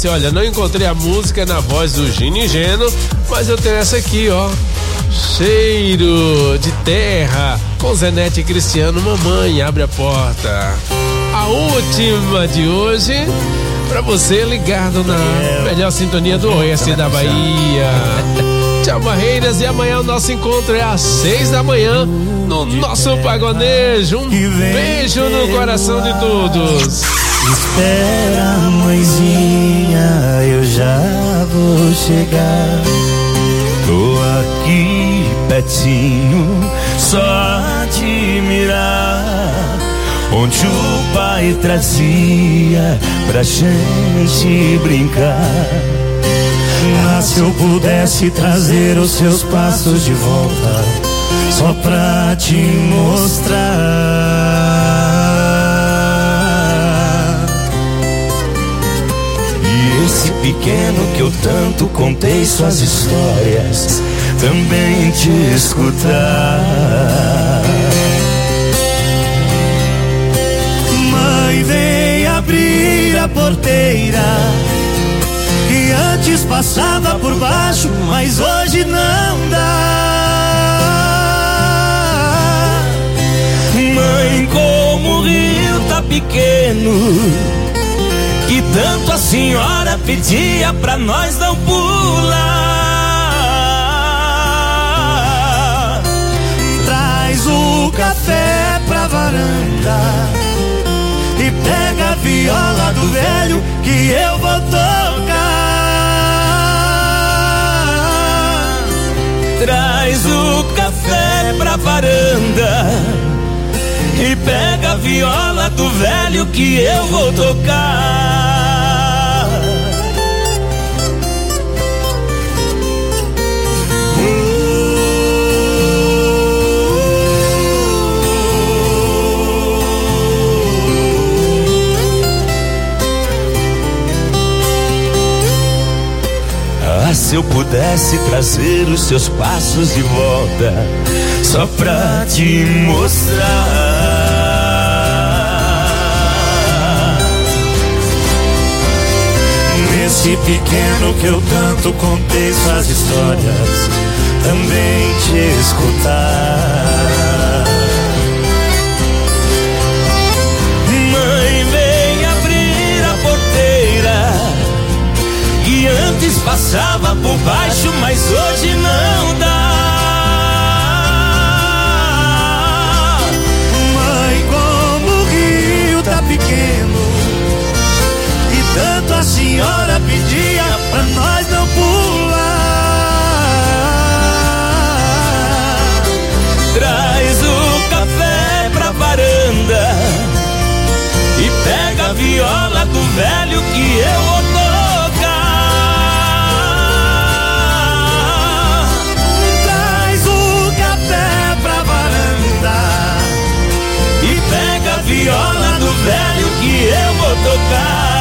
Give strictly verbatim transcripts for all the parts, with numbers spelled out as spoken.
Olha, não encontrei a música na voz do Gini Geno, mas eu tenho essa aqui, ó. Cheiro de terra, com Zenete e Cristiano. Mamãe, abre a porta. A última de hoje, pra você ligado na melhor sintonia do oeste da Bahia. Tchau, Barreiras, e amanhã o nosso encontro é às seis da manhã no nosso Pagonejo. Um beijo no coração de todos. Espera, mãezinha, eu já vou chegar. Tô aqui pertinho, só a admirar. Onde o pai trazia pra gente brincar. Ah, se eu pudesse trazer os seus passos de volta, só pra te mostrar. Esse pequeno que eu tanto contei suas histórias, também te escutar. Mãe, vem abrir a porteira, que antes passava por baixo, mas hoje não dá. Mãe, como o rio tá pequeno, que tanto a senhora pedia pra nós não pular. Traz o café pra varanda e pega a viola do velho que eu vou tocar. Traz o café pra varanda e pega a viola do velho que eu vou tocar. Ah, se eu pudesse trazer os seus passos de volta, só pra te mostrar. Nesse pequeno que eu tanto contei suas histórias, também te escutar. Mãe, vem abrir a porteira, que antes passava por baixo, mas hoje não dá. Pequeno, e tanto a senhora pedia pra nós não pular. Traz o café pra varanda e pega a viola do velho que eu vou tocar. Traz o café pra varanda e pega a viola do velho que eu vou tocar.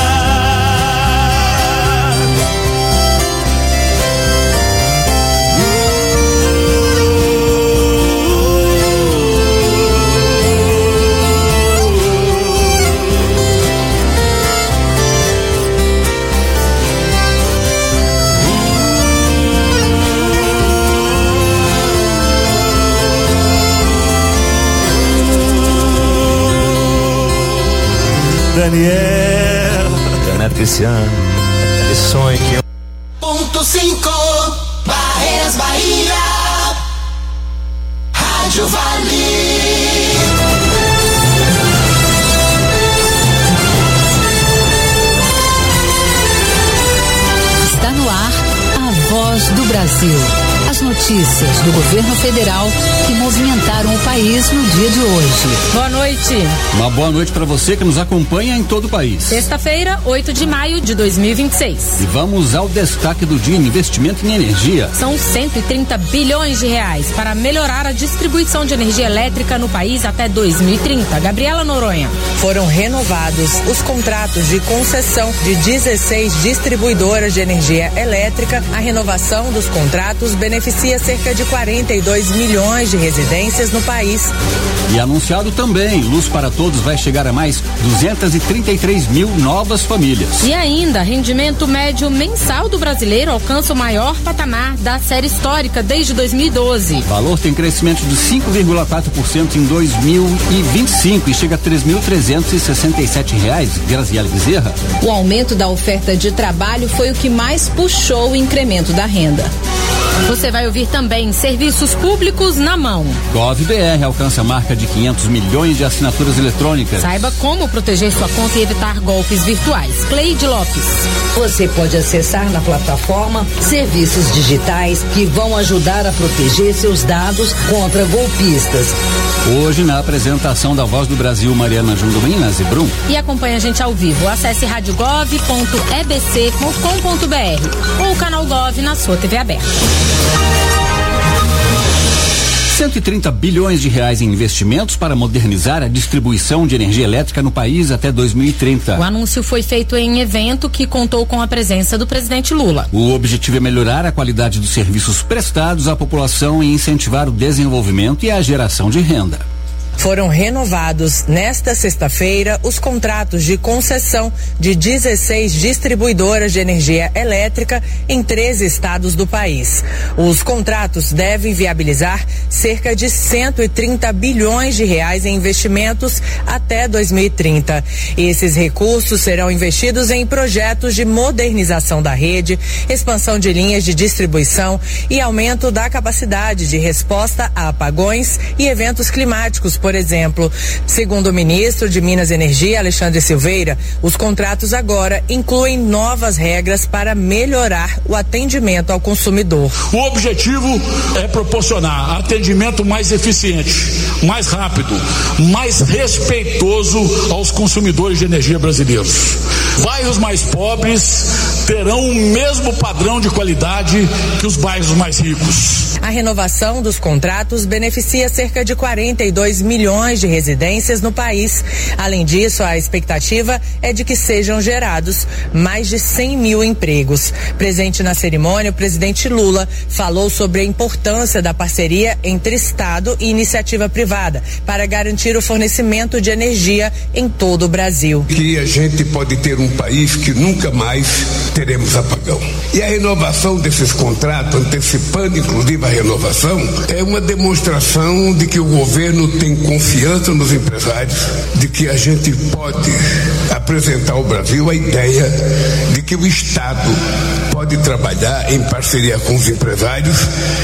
Daniel, Renato Cristiano, esse sonho aqui. Ponto cinco, Barreiras Bahia, Rádio Vale. Está no ar a Voz do Brasil. As notícias do governo federal que movimentaram o país no dia de hoje. Boa noite. Uma boa noite para você que nos acompanha em todo o país. Sexta-feira, oito de maio de dois mil e vinte e seis. E vamos ao destaque do dia: investimento em energia. São cento e trinta bilhões de reais para melhorar a distribuição de energia elétrica no país até dois mil e trinta. Gabriela Noronha. Foram renovados os contratos de concessão de dezesseis distribuidoras de energia elétrica. A renovação dos contratos beneficia beneficia cerca de quarenta e dois milhões de residências no país. E anunciado também, Luz para Todos vai chegar a mais duzentas e trinta e três mil novas famílias. E ainda, rendimento médio mensal do brasileiro alcança o maior patamar da série histórica desde dois mil e doze. O valor tem crescimento de cinco vírgula quatro por cento em dois mil e vinte e cinco e chega a três mil trezentos e sessenta e sete reais. Graziela Bezerra. O aumento da oferta de trabalho foi o que mais puxou o incremento da renda. Você vai ouvir também serviços públicos na mão. GovBR alcança a marca de quinhentos milhões de assinaturas eletrônicas. Saiba como proteger sua conta e evitar golpes virtuais. Cleide Lopes. Você pode acessar na plataforma serviços digitais que vão ajudar a proteger seus dados contra golpistas. Hoje, na apresentação da Voz do Brasil, Mariana Junduim, na Zebrum. E acompanhe a gente ao vivo. Acesse rádio gov ponto e b c ponto com ponto b r ou o canal Gov na sua T V aberta. cento e trinta bilhões de reais em investimentos para modernizar a distribuição de energia elétrica no país até dois mil e trinta. O anúncio foi feito em evento que contou com a presença do presidente Lula. O objetivo é melhorar a qualidade dos serviços prestados à população e incentivar o desenvolvimento e a geração de renda. Foram renovados nesta sexta-feira os contratos de concessão de dezesseis distribuidoras de energia elétrica em treze estados do país. Os contratos devem viabilizar cerca de cento e trinta bilhões de reais em investimentos até dois mil e trinta. Esses recursos serão investidos em projetos de modernização da rede, expansão de linhas de distribuição e aumento da capacidade de resposta a apagões e eventos climáticos, por exemplo. Segundo o ministro de Minas e Energia, Alexandre Silveira, os contratos agora incluem novas regras para melhorar o atendimento ao consumidor. O objetivo é proporcionar atendimento mais eficiente, mais rápido, mais respeitoso aos consumidores de energia brasileiros. Bairros mais pobres terão o mesmo padrão de qualidade que os bairros mais ricos. A renovação dos contratos beneficia cerca de quarenta e dois milhões de residências no país. Além disso, a expectativa é de que sejam gerados mais de cem mil empregos. Presente na cerimônia, o presidente Lula falou sobre a importância da parceria entre Estado e iniciativa privada para garantir o fornecimento de energia em todo o Brasil. Que a gente pode ter um país que nunca mais teremos apagão. E a renovação desses contratos, antecipando inclusive a renovação, é uma demonstração de que o governo tem confiança nos empresários, de que a gente pode apresentar ao Brasil a ideia de que o Estado pode trabalhar em parceria com os empresários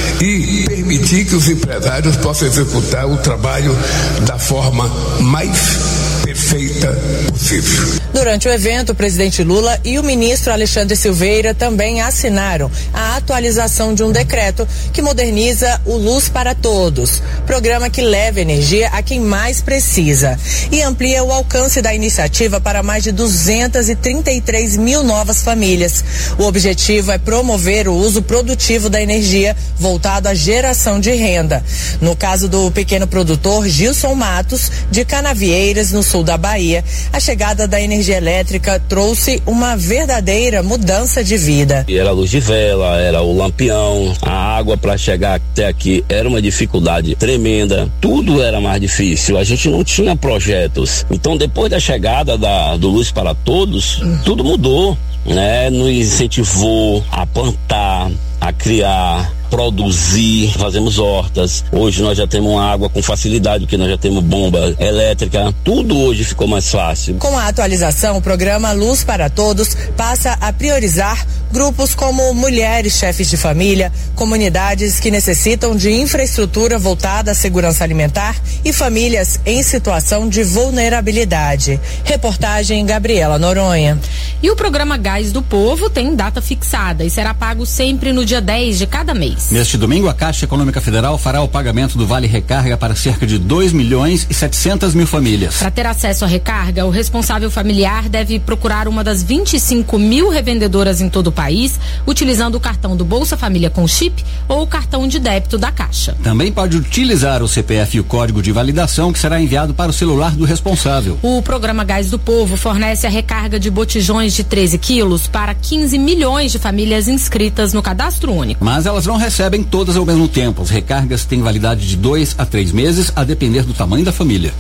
e permitir que os empresários possam executar o trabalho da forma mais perfeita possível. Durante o evento, o presidente Lula e o ministro Alexandre Silveira também assinaram a atualização de um decreto que moderniza o Luz para Todos, programa que leva energia a quem mais precisa e amplia o alcance da iniciativa para mais de duzentas e trinta e três mil novas famílias. O objetivo é promover o uso produtivo da energia voltado à geração de renda. No caso do pequeno produtor Gilson Matos, de Canavieiras, no sul da Bahia, a chegada da energia elétrica trouxe uma verdadeira mudança de vida. Era a luz de vela, era o lampião, a água para chegar até aqui era uma dificuldade tremenda, tudo era mais difícil, a gente não tinha projetos. Então, depois da chegada da, do Luz para Todos, tudo mudou, né? Nos incentivou a plantar, a criar, produzir, fazemos hortas. Hoje nós já temos água com facilidade, porque nós já temos bomba elétrica. Tudo hoje ficou mais fácil. Com a atualização, o programa Luz para Todos passa a priorizar grupos como mulheres chefes de família, comunidades que necessitam de infraestrutura voltada à segurança alimentar e famílias em situação de vulnerabilidade. Reportagem Gabriela Noronha. E o programa Gás do Povo tem data fixada e será pago sempre no dia dez de cada mês. Neste domingo, a Caixa Econômica Federal fará o pagamento do Vale Recarga para cerca de dois milhões e setecentas mil famílias. Para ter acesso à recarga, o responsável familiar deve procurar uma das vinte e cinco mil revendedoras em todo o país, utilizando o cartão do Bolsa Família com chip ou o cartão de débito da Caixa. Também pode utilizar o C P F e o código de validação, que será enviado para o celular do responsável. O programa Gás do Povo fornece a recarga de botijões de treze quilos para quinze milhões de famílias inscritas no cadastro único. Mas elas não recebem todas ao mesmo tempo. As recargas têm validade de dois a três meses, a depender do tamanho da família.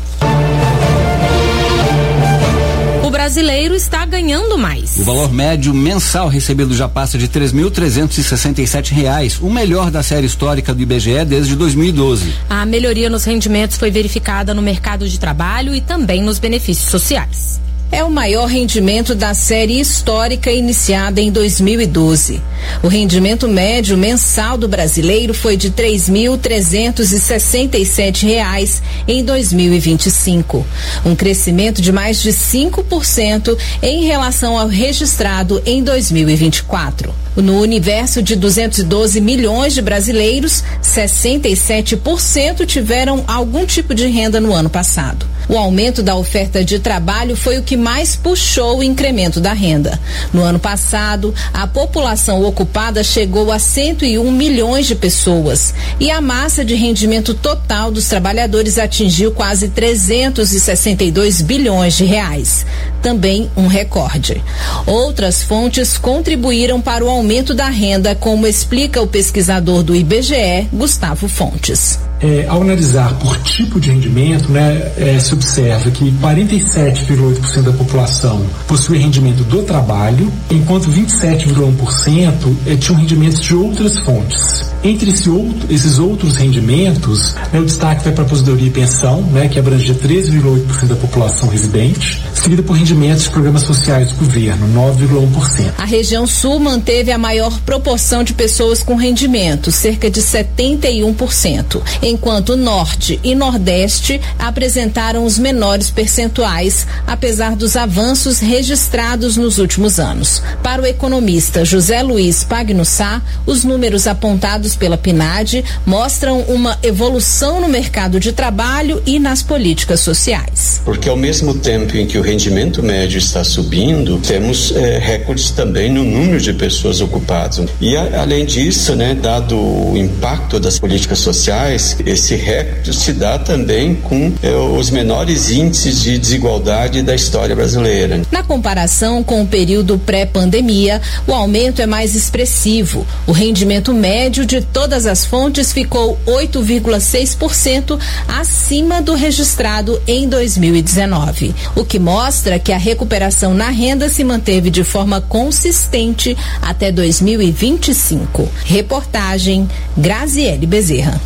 O brasileiro está ganhando mais. O valor médio mensal recebido já passa de três mil trezentos e sessenta e sete reais, o melhor da série histórica do I B G E desde dois mil e doze. A melhoria nos rendimentos foi verificada no mercado de trabalho e também nos benefícios sociais. É o maior rendimento da série histórica iniciada em dois mil e doze. O rendimento médio mensal do brasileiro foi de três mil trezentos e sessenta e sete reais em dois mil e vinte e cinco, um crescimento de mais de cinco por cento em relação ao registrado em dois mil e vinte e quatro. No universo de duzentos e doze milhões de brasileiros, sessenta e sete por cento tiveram algum tipo de renda no ano passado. O aumento da oferta de trabalho foi o que mais puxou o incremento da renda. No ano passado, a população ocupada chegou a cento e um milhões de pessoas e a massa de rendimento total dos trabalhadores atingiu quase trezentos e sessenta e dois bilhões de reais. Também um recorde. Outras fontes contribuíram para o aumento da renda, como explica o pesquisador do I B G E, Gustavo Fontes. É, ao analisar por tipo de rendimento, né, é, se observa que quarenta e sete vírgula oito por cento da população possui rendimento do trabalho, enquanto vinte e sete vírgula um por cento é, tinham rendimentos de outras fontes. Entre esse outro, esses outros rendimentos, né, o destaque vai para a aposentadoria e pensão, né, que abrange treze vírgula oito por cento da população residente, seguida por rendimentos de programas sociais do governo, nove vírgula um por cento. A região sul manteve a maior proporção de pessoas com rendimento, cerca de setenta e um por cento. Enquanto o Norte e Nordeste apresentaram os menores percentuais, apesar dos avanços registrados nos últimos anos. Para o economista José Luiz Pagnussá, os números apontados pela PNAD mostram uma evolução no mercado de trabalho e nas políticas sociais. Porque ao mesmo tempo em que o rendimento médio está subindo, temos eh, recordes também no número de pessoas ocupadas. E a, além disso, né, dado o impacto das políticas sociais, esse recorde se dá também com eh, os menores índices de desigualdade da história brasileira. Na comparação com o período pré-pandemia, o aumento é mais expressivo. O rendimento médio de todas as fontes ficou oito vírgula seis por cento acima do registrado em dois mil e dezenove, o que mostra que a recuperação na renda se manteve de forma consistente até dois mil e vinte e cinco. Reportagem Graziele Bezerra.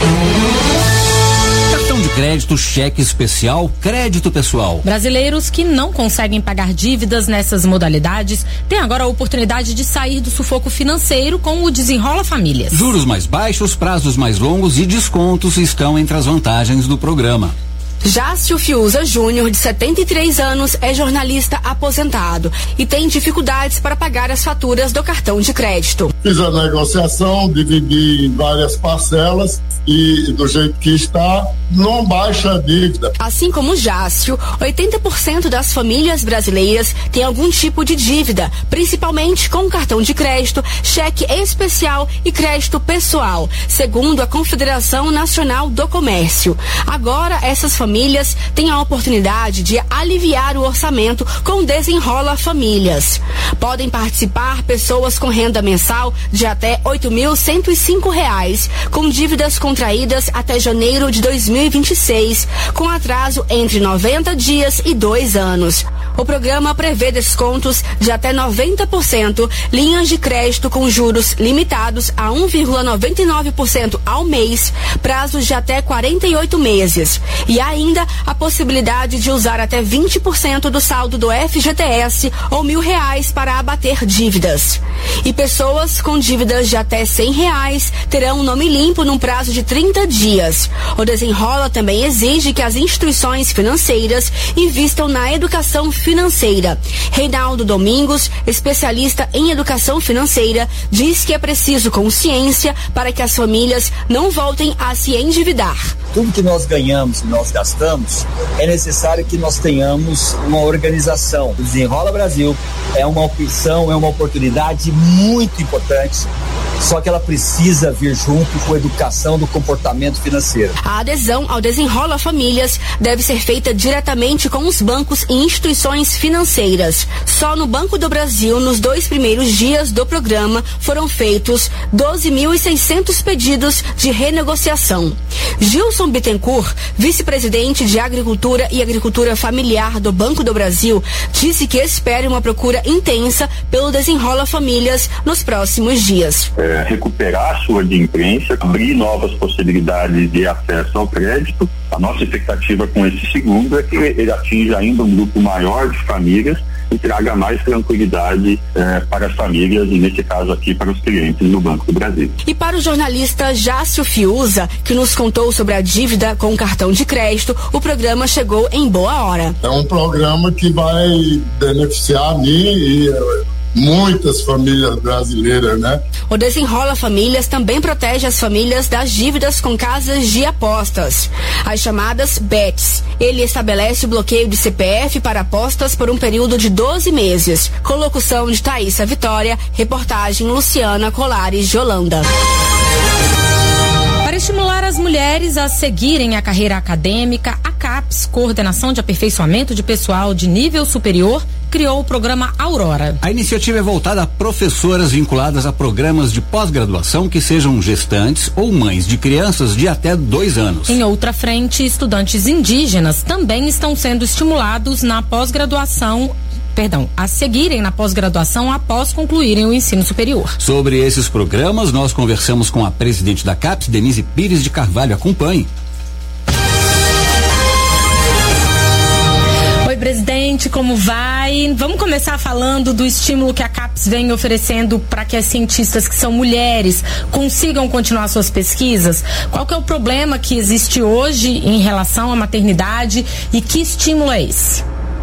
Cartão de crédito, cheque especial, crédito pessoal. Brasileiros que não conseguem pagar dívidas nessas modalidades têm agora a oportunidade de sair do sufoco financeiro com o Desenrola Famílias. Juros mais baixos, prazos mais longos e descontos estão entre as vantagens do programa. Jácio Fiuza Júnior, de setenta e três anos, é jornalista aposentado e tem dificuldades para pagar as faturas do cartão de crédito. Fiz a negociação, dividi em várias parcelas e do jeito que está, não baixa a dívida. Assim como Jácio, oitenta por cento das famílias brasileiras têm algum tipo de dívida, principalmente com cartão de crédito, cheque especial e crédito pessoal, segundo a Confederação Nacional do Comércio. Agora, essas famílias Famílias têm a oportunidade de aliviar o orçamento com Desenrola Famílias. Podem participar pessoas com renda mensal de até oito mil cento e cinco reais, com dívidas contraídas até janeiro de dois mil e vinte e seis, com atraso entre noventa dias e dois anos. O programa prevê descontos de até noventa por cento, linhas de crédito com juros limitados a um vírgula noventa e nove por cento ao mês, prazos de até quarenta e oito meses. E ainda a possibilidade de usar até vinte por cento do saldo do F G T S ou mil reais para abater dívidas. E pessoas com dívidas de até cem reais terão um nome limpo num prazo de trinta dias. O Desenrola também exige que as instituições financeiras invistam na educação financeira financeira. Reinaldo Domingos, especialista em educação financeira, diz que é preciso consciência para que as famílias não voltem a se endividar. Tudo que nós ganhamos e nós gastamos, é necessário que nós tenhamos uma organização. O Desenrola Brasil é uma opção, é uma oportunidade muito importante, só que ela precisa vir junto com a educação do comportamento financeiro. A adesão ao Desenrola Famílias deve ser feita diretamente com os bancos e instituições financeiras. Só no Banco do Brasil, nos dois primeiros dias do programa, foram feitos doze mil e seiscentos pedidos de renegociação. Gilson Bittencourt, vice-presidente de Agricultura e Agricultura Familiar do Banco do Brasil, disse que espera uma procura intensa pelo Desenrola Famílias nos próximos dias. É, recuperar a sua adimplência, abrir novas possibilidades de acesso ao crédito. A nossa expectativa com esse segundo é que ele atinja ainda um grupo maior de famílias e traga mais tranquilidade eh, para as famílias e, nesse caso aqui, para os clientes do Banco do Brasil. E para o jornalista Jácio Fiuza, que nos contou sobre a dívida com o cartão de crédito, o programa chegou em boa hora. É um programa que vai beneficiar a mim e muitas famílias brasileiras, né? O Desenrola Famílias também protege as famílias das dívidas com casas de apostas, as chamadas bets. Ele estabelece o bloqueio de C P F para apostas por um período de doze meses. Com locução de Thaísa Vitória, reportagem Luciana Colares de Holanda. Para estimular as mulheres a seguirem a carreira acadêmica, a CAPES, Coordenação de Aperfeiçoamento de Pessoal de Nível Superior, criou o programa Aurora. A iniciativa é voltada a professoras vinculadas a programas de pós-graduação que sejam gestantes ou mães de crianças de até dois anos. Em outra frente, estudantes indígenas também estão sendo estimulados na pós-graduação Perdão, a seguirem na pós-graduação após concluírem o ensino superior. Sobre esses programas, nós conversamos com a presidente da CAPES, Denise Pires de Carvalho. Acompanhe. Oi, presidente, como vai? Vamos começar falando do estímulo que a CAPES vem oferecendo para que as cientistas que são mulheres consigam continuar suas pesquisas. Qual que é o problema que existe hoje em relação à maternidade e que estímulo é esse?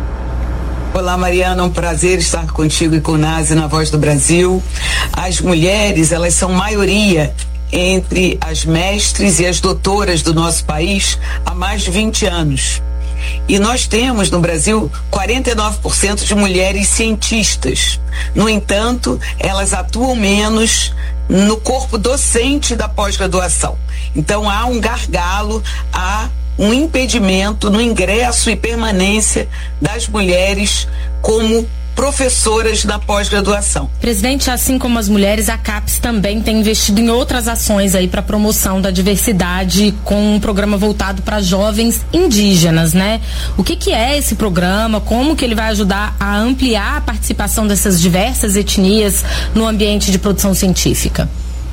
Olá, Mariana, é um prazer estar contigo e com o Nazi na Voz do Brasil. As mulheres, elas são maioria entre as mestres e as doutoras do nosso país há mais de vinte anos. E nós temos no Brasil quarenta e nove por cento de mulheres cientistas. No entanto, elas atuam menos no corpo docente da pós-graduação. Então há um gargalo, há um impedimento no ingresso e permanência das mulheres como professoras da pós-graduação. Presidente, assim como as mulheres, a CAPES também tem investido em outras ações aí para promoção da diversidade, com um programa voltado para jovens indígenas, né? O que que é esse programa? Como que ele vai ajudar a ampliar a participação dessas diversas etnias no ambiente de produção científica?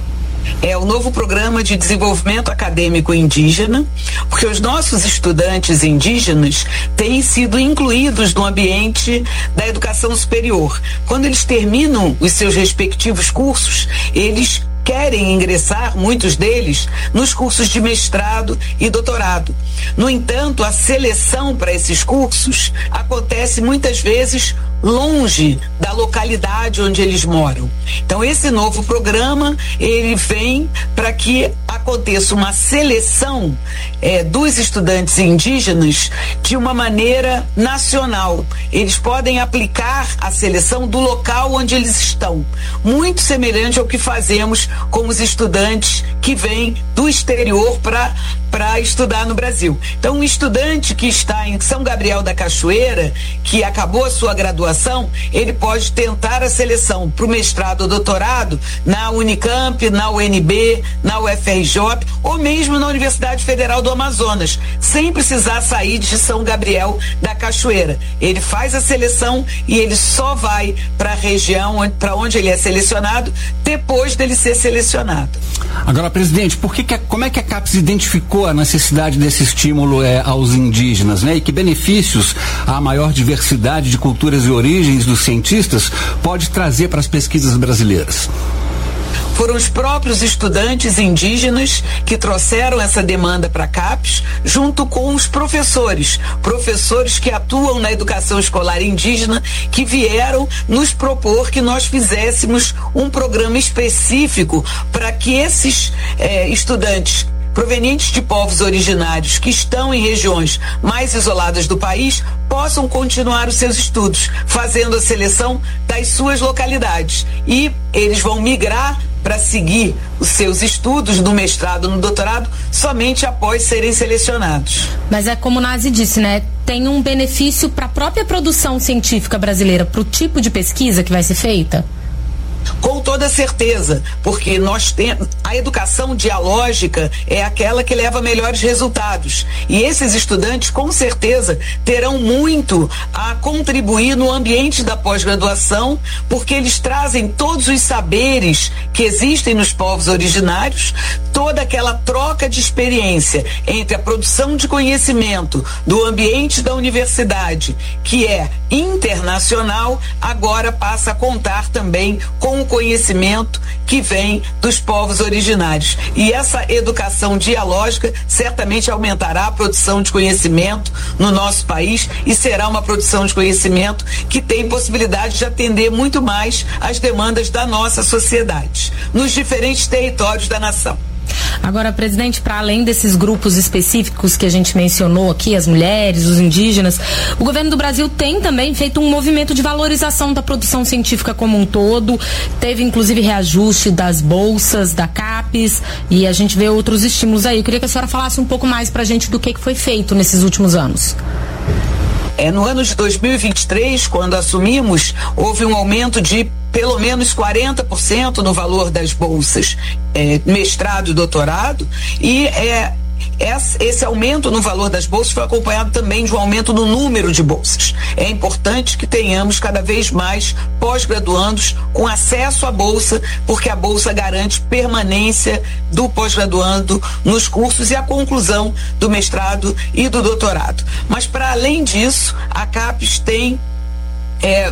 É o novo programa de desenvolvimento acadêmico indígena, porque os nossos estudantes indígenas têm sido incluídos no ambiente da educação superior. Quando eles terminam os seus respectivos cursos, eles querem ingressar, muitos deles, nos cursos de mestrado e doutorado. No entanto, a seleção para esses cursos acontece muitas vezes longe da localidade onde eles moram. Então, esse novo programa, ele vem para que aconteça uma seleção eh, dos estudantes indígenas de uma maneira nacional. Eles podem aplicar a seleção do local onde eles estão, muito semelhante ao que fazemos com os estudantes que vêm do exterior para para estudar no Brasil. Então, um estudante que está em São Gabriel da Cachoeira, que acabou a sua graduação, ele pode tentar a seleção para o mestrado ou doutorado na Unicamp, na U N B, na U F R J ou mesmo na Universidade Federal do Amazonas, sem precisar sair de São Gabriel da Cachoeira. Ele faz a seleção e ele só vai para a região para onde ele é selecionado depois dele ser selecionado. Agora, presidente, por que que a, como é que a CAPES identificou a necessidade desse estímulo é, aos indígenas, né? E que benefícios a maior diversidade de culturas e origens dos cientistas pode trazer para as pesquisas brasileiras? Foram os próprios estudantes indígenas que trouxeram essa demanda para a CAPES, junto com os professores, professores que atuam na educação escolar indígena, que vieram nos propor que nós fizéssemos um programa específico para que esses eh, estudantes provenientes de povos originários que estão em regiões mais isoladas do país possam continuar os seus estudos, fazendo a seleção das suas localidades. E eles vão migrar para seguir os seus estudos no mestrado, no doutorado, somente após serem selecionados. Mas é como o Nazi disse, né? Tem um benefício para a própria produção científica brasileira, para o tipo de pesquisa que vai ser feita? Com toda certeza, porque nós temos a educação dialógica é aquela que leva melhores resultados, e esses estudantes com certeza terão muito a contribuir no ambiente da pós-graduação, porque eles trazem todos os saberes que existem nos povos originários, toda aquela troca de experiência entre a produção de conhecimento do ambiente da universidade, que é internacional, agora passa a contar também com o conhecimento que vem dos povos originários. E essa educação dialógica certamente aumentará a produção de conhecimento no nosso país e será uma produção de conhecimento que tem possibilidade de atender muito mais às demandas da nossa sociedade, nos diferentes territórios da nação. Agora, presidente, para além desses grupos específicos que a gente mencionou aqui, as mulheres, os indígenas, o governo do Brasil tem também feito um movimento de valorização da produção científica como um todo. Teve, inclusive, reajuste das bolsas, da CAPES, e a gente vê outros estímulos aí. Eu queria que a senhora falasse um pouco mais para a gente do que, que foi feito nesses últimos anos. É, no ano de dois mil e vinte e três, quando assumimos, houve um aumento de pelo menos quarenta por cento no valor das bolsas, é, mestrado e doutorado, e é, esse aumento no valor das bolsas foi acompanhado também de um aumento no número de bolsas. É importante que tenhamos cada vez mais pós-graduandos com acesso à bolsa, porque a bolsa garante permanência do pós-graduando nos cursos e a conclusão do mestrado e do doutorado. Mas, para além disso, a CAPES tem é,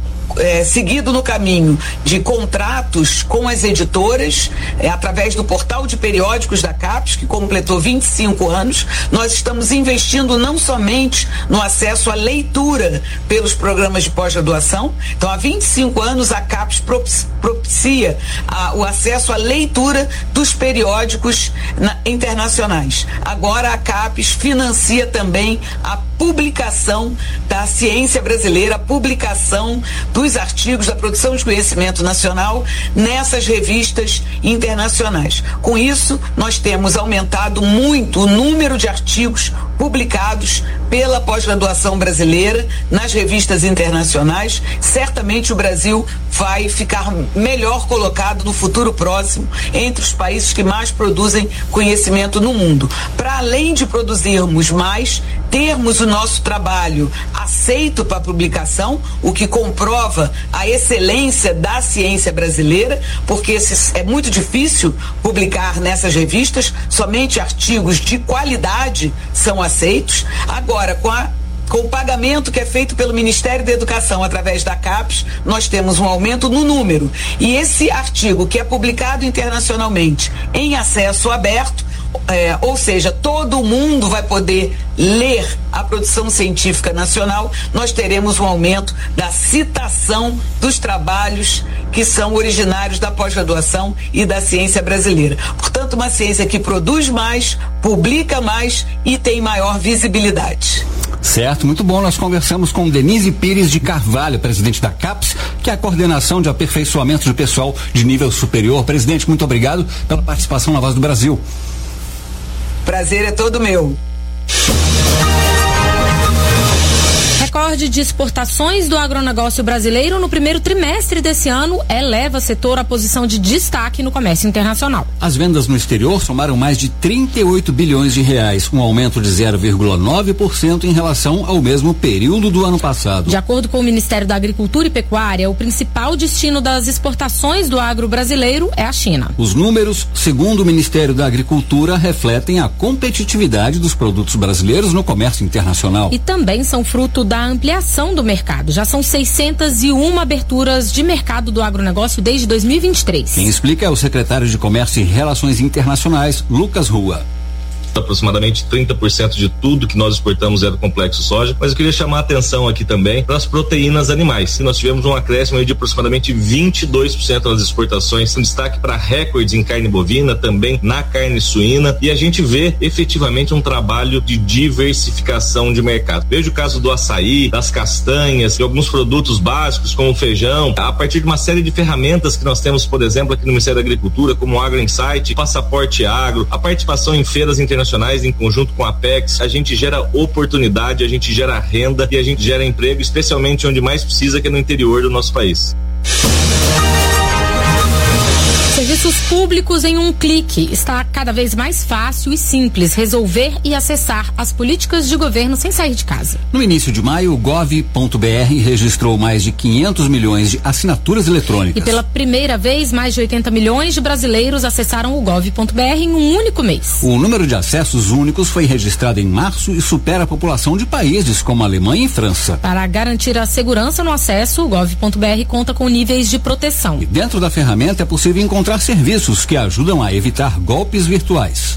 É, seguido no caminho de contratos com as editoras, é, através do portal de periódicos da CAPES, que completou vinte e cinco anos. Nós estamos investindo não somente no acesso à leitura pelos programas de pós-graduação. Então, há vinte e cinco anos, a CAPES propicia a, o acesso à leitura dos periódicos na, internacionais. Agora, a CAPES financia também a publicação da ciência brasileira, a publicação dos artigos da produção de conhecimento nacional nessas revistas internacionais. Com isso, nós temos aumentado muito o número de artigos publicados pela pós-graduação brasileira nas revistas internacionais. Certamente o Brasil vai ficar melhor colocado no futuro próximo entre os países que mais produzem conhecimento no mundo. Para além de produzirmos mais, termos o nosso trabalho aceito para publicação, o que comprova a excelência da ciência brasileira, porque esse, é muito difícil publicar nessas revistas, somente artigos de qualidade são aceitos. Agora, com a Com o pagamento que é feito pelo Ministério da Educação através da CAPES, nós temos um aumento no número. E esse artigo que é publicado internacionalmente em acesso aberto, é, ou seja, todo mundo vai poder ler a produção científica nacional, nós teremos um aumento da citação dos trabalhos que são originários da pós-graduação e da ciência brasileira. Portanto, uma ciência que produz mais, publica mais e tem maior visibilidade. Certo, muito bom. Nós conversamos com Denise Pires de Carvalho, presidente da CAPES, que é a coordenação de aperfeiçoamento de pessoal de nível superior. Presidente, muito obrigado pela participação na Voz do Brasil. Prazer é todo meu. Recorde de exportações do agronegócio brasileiro no primeiro trimestre desse ano eleva o setor à posição de destaque no comércio internacional. As vendas no exterior somaram mais de trinta e oito bilhões de reais, um aumento de zero vírgula nove por cento em relação ao mesmo período do ano passado. De acordo com o Ministério da Agricultura e Pecuária, o principal destino das exportações do agro brasileiro é a China. Os números, segundo o Ministério da Agricultura, refletem a competitividade dos produtos brasileiros no comércio internacional. E também são fruto da da ampliação do mercado. Já são seiscentas e uma aberturas de mercado do agronegócio desde dois mil e vinte e três. Quem explica é o secretário de Comércio e Relações Internacionais, Lucas Rua. Aproximadamente trinta por cento de tudo que nós exportamos é do complexo soja, mas eu queria chamar a atenção aqui também para as proteínas animais. Nós tivemos um acréscimo aí de aproximadamente vinte e dois por cento nas exportações, um destaque para recordes em carne bovina, também na carne suína, e a gente vê efetivamente um trabalho de diversificação de mercado. Veja o caso do açaí, das castanhas, de alguns produtos básicos como o feijão, a partir de uma série de ferramentas que nós temos, por exemplo, aqui no Ministério da Agricultura, como o Agro Insight, Passaporte Agro, a participação em feiras internacionais em conjunto com a Apex, a gente gera oportunidade, a gente gera renda e a gente gera emprego, especialmente onde mais precisa, que é no interior do nosso país. Serviços públicos em um clique. Está cada vez mais fácil e simples resolver e acessar as políticas de governo sem sair de casa. No início de maio, o gov ponto br registrou mais de quinhentos milhões de assinaturas eletrônicas. E pela primeira vez, mais de oitenta milhões de brasileiros acessaram o gov ponto br em um único mês. O número de acessos únicos foi registrado em março e supera a população de países como a Alemanha e França. Para garantir a segurança no acesso, o gov ponto br conta com níveis de proteção. E dentro da ferramenta é possível encontrar serviços que ajudam a evitar golpes virtuais.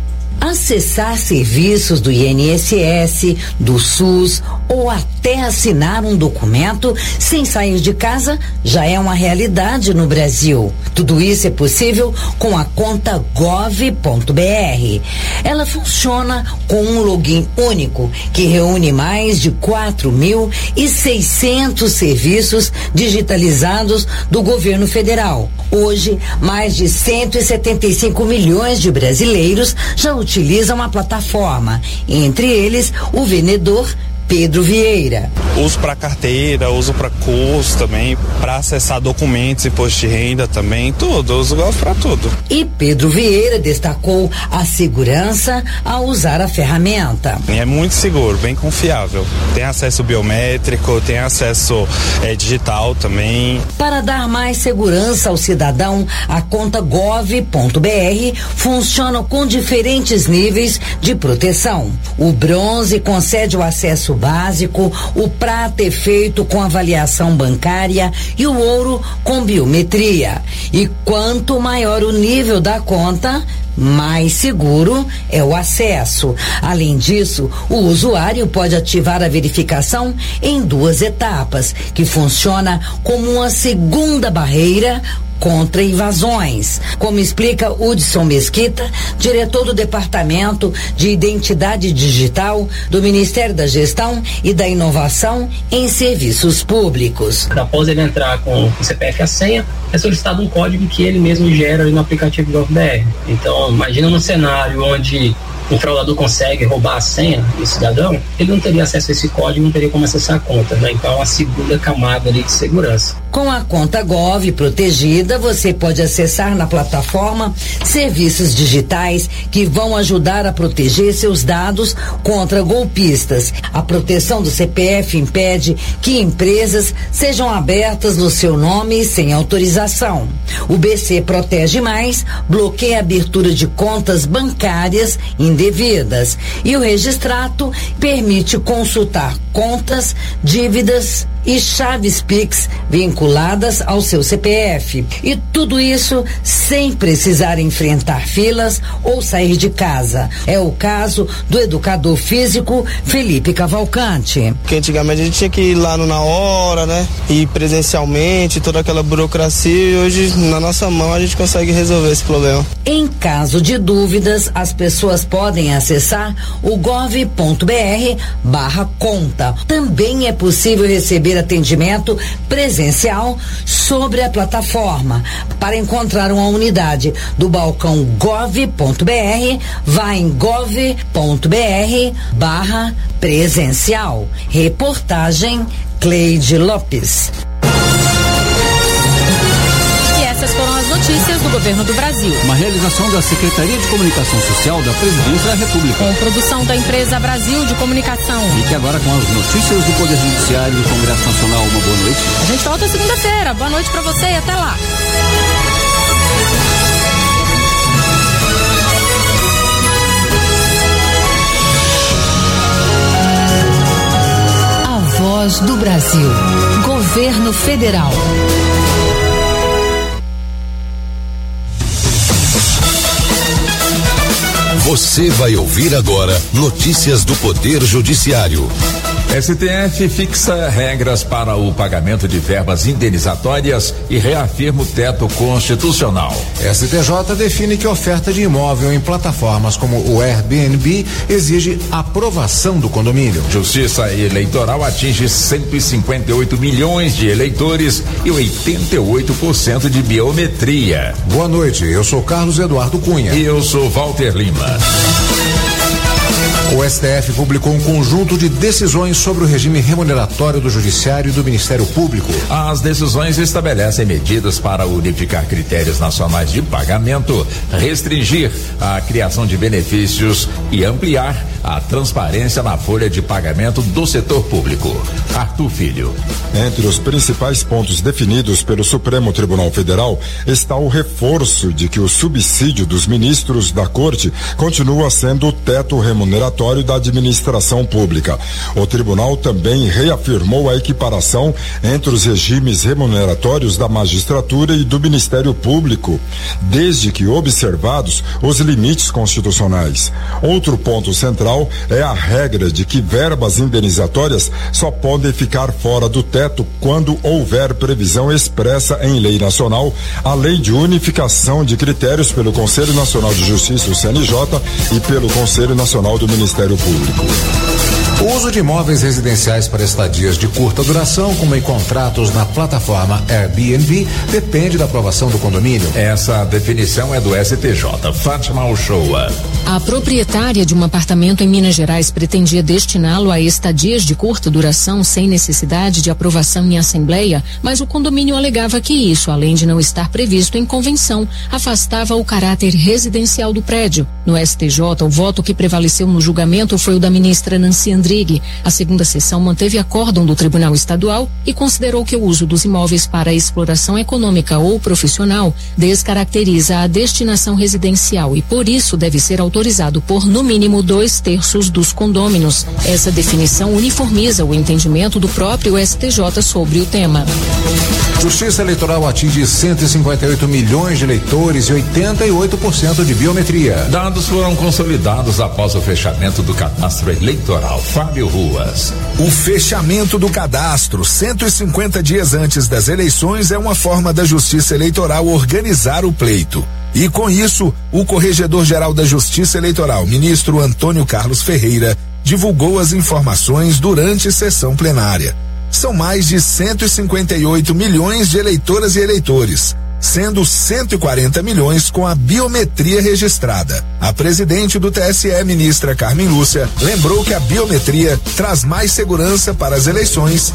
Acessar serviços do I N S S, do SUS ou até assinar um documento sem sair de casa já é uma realidade no Brasil. Tudo isso é possível com a conta gov ponto br. Ela funciona com um login único que reúne mais de quatro mil e seiscentos serviços digitalizados do governo federal. Hoje, mais de cento e setenta e cinco milhões de brasileiros já utilizam a plataforma, entre eles o vendedor Pedro Vieira. Uso para carteira, uso para curso também, para acessar documentos, imposto de renda também, tudo, uso para tudo. E Pedro Vieira destacou a segurança ao usar a ferramenta. É muito seguro, bem confiável. Tem acesso biométrico, tem acesso é, digital também. Para dar mais segurança ao cidadão, a conta gov ponto br funciona com diferentes níveis de proteção. O bronze concede o acesso básico, o prata é feito com avaliação bancária e o ouro com biometria. E quanto maior o nível da conta, mais seguro é o acesso. Além disso, o usuário pode ativar a verificação em duas etapas, que funciona como uma segunda barreira contra invasões, como explica Hudson Mesquita, diretor do Departamento de Identidade Digital do Ministério da Gestão e da Inovação em Serviços Públicos. Após ele entrar com o C P F e a senha, é solicitado um código que ele mesmo gera no aplicativo GovBR. Então, imagina num cenário onde o fraudador consegue roubar a senha do cidadão, ele não teria acesso a esse código, não teria como acessar a conta, né? Então, é uma segunda camada ali de segurança. Com a conta Gov protegida, você pode acessar na plataforma serviços digitais que vão ajudar a proteger seus dados contra golpistas. A proteção do C P F impede que empresas sejam abertas no seu nome sem autorização. O B C Protege Mais bloqueia a abertura de contas bancárias indevidas e o Registrato permite consultar contas, dívidas e chaves Pix vinculadas ao seu C P F. E tudo isso sem precisar enfrentar filas ou sair de casa. É o caso do educador físico Felipe Cavalcante. Porque antigamente a gente tinha que ir lá no na hora, né? Ir presencialmente, toda aquela burocracia, e hoje na nossa mão a gente consegue resolver esse problema. Em caso de dúvidas, as pessoas podem acessar o gov ponto br barra conta. Também é possível receber atendimento presencial sobre a plataforma. Para encontrar uma unidade do balcão gov ponto br, vá em gov ponto br barra presencial. Reportagem Cleide Lopes. Essas foram as notícias do Governo do Brasil. Uma realização da Secretaria de Comunicação Social da Presidência da República. Com produção da empresa Brasil de Comunicação. Fique agora com as notícias do Poder Judiciário do Congresso Nacional. Uma boa noite. A gente volta segunda-feira. Boa noite pra você e até lá. A Voz do Brasil. Governo Federal. Você vai ouvir agora notícias do Poder Judiciário. S T F fixa regras para o pagamento de verbas indenizatórias e reafirma o teto constitucional. S T J define que oferta de imóvel em plataformas como o Airbnb exige aprovação do condomínio. Justiça Eleitoral atinge cento e cinquenta e oito milhões de eleitores e oitenta e oito por cento de biometria. Boa noite, eu sou Carlos Eduardo Cunha. E eu sou Walter Lima. O S T F publicou um conjunto de decisões sobre o regime remuneratório do Judiciário e do Ministério Público. As decisões estabelecem medidas para unificar critérios nacionais de pagamento, restringir a criação de benefícios e ampliar a transparência na folha de pagamento do setor público. Arthur Filho. Entre os principais pontos definidos pelo Supremo Tribunal Federal está o reforço de que o subsídio dos ministros da Corte continua sendo o teto remuneratório da administração pública. O tribunal também reafirmou a equiparação entre os regimes remuneratórios da magistratura e do Ministério Público, desde que observados os limites constitucionais. Outro ponto central é a regra de que verbas indenizatórias só podem ficar fora do teto quando houver previsão expressa em lei nacional, além de unificação de critérios pelo Conselho Nacional de Justiça, o C N J, e pelo Conselho Nacional do Ministério Público. O uso de imóveis residenciais para estadias de curta duração, como em contratos na plataforma Airbnb, depende da aprovação do condomínio. Essa definição é do S T J. Fátima Uchoa. A proprietária de um apartamento em Minas Gerais pretendia destiná-lo a estadias de curta duração sem necessidade de aprovação em assembleia, mas o condomínio alegava que isso, além de não estar previsto em convenção, afastava o caráter residencial do prédio. No S T J, o voto que prevaleceu no julgamento foi o da ministra Nancy Andrighi. A segunda sessão manteve acórdão do Tribunal Estadual e considerou que o uso dos imóveis para exploração econômica ou profissional descaracteriza a destinação residencial e, por isso, deve ser autorizado por, no mínimo, dois terços dos condôminos. Essa definição uniformiza o entendimento do próprio S T J sobre o tema. Justiça Eleitoral atinge cento e cinquenta e oito milhões de eleitores e oitenta e oito por cento de biometria. Dados foram consolidados após o fechamento do cadastro eleitoral. Fábio Ruas. O fechamento do cadastro cento e cinquenta dias antes das eleições é uma forma da Justiça Eleitoral organizar o pleito. E com isso, o Corregedor-Geral da Justiça Eleitoral, ministro Antônio Carlos Ferreira, divulgou as informações durante sessão plenária. São mais de cento e cinquenta e oito milhões de eleitoras e eleitores, sendo cento e quarenta milhões com a biometria registrada. A presidente do T S E, ministra Carmen Lúcia, lembrou que a biometria traz mais segurança para as eleições.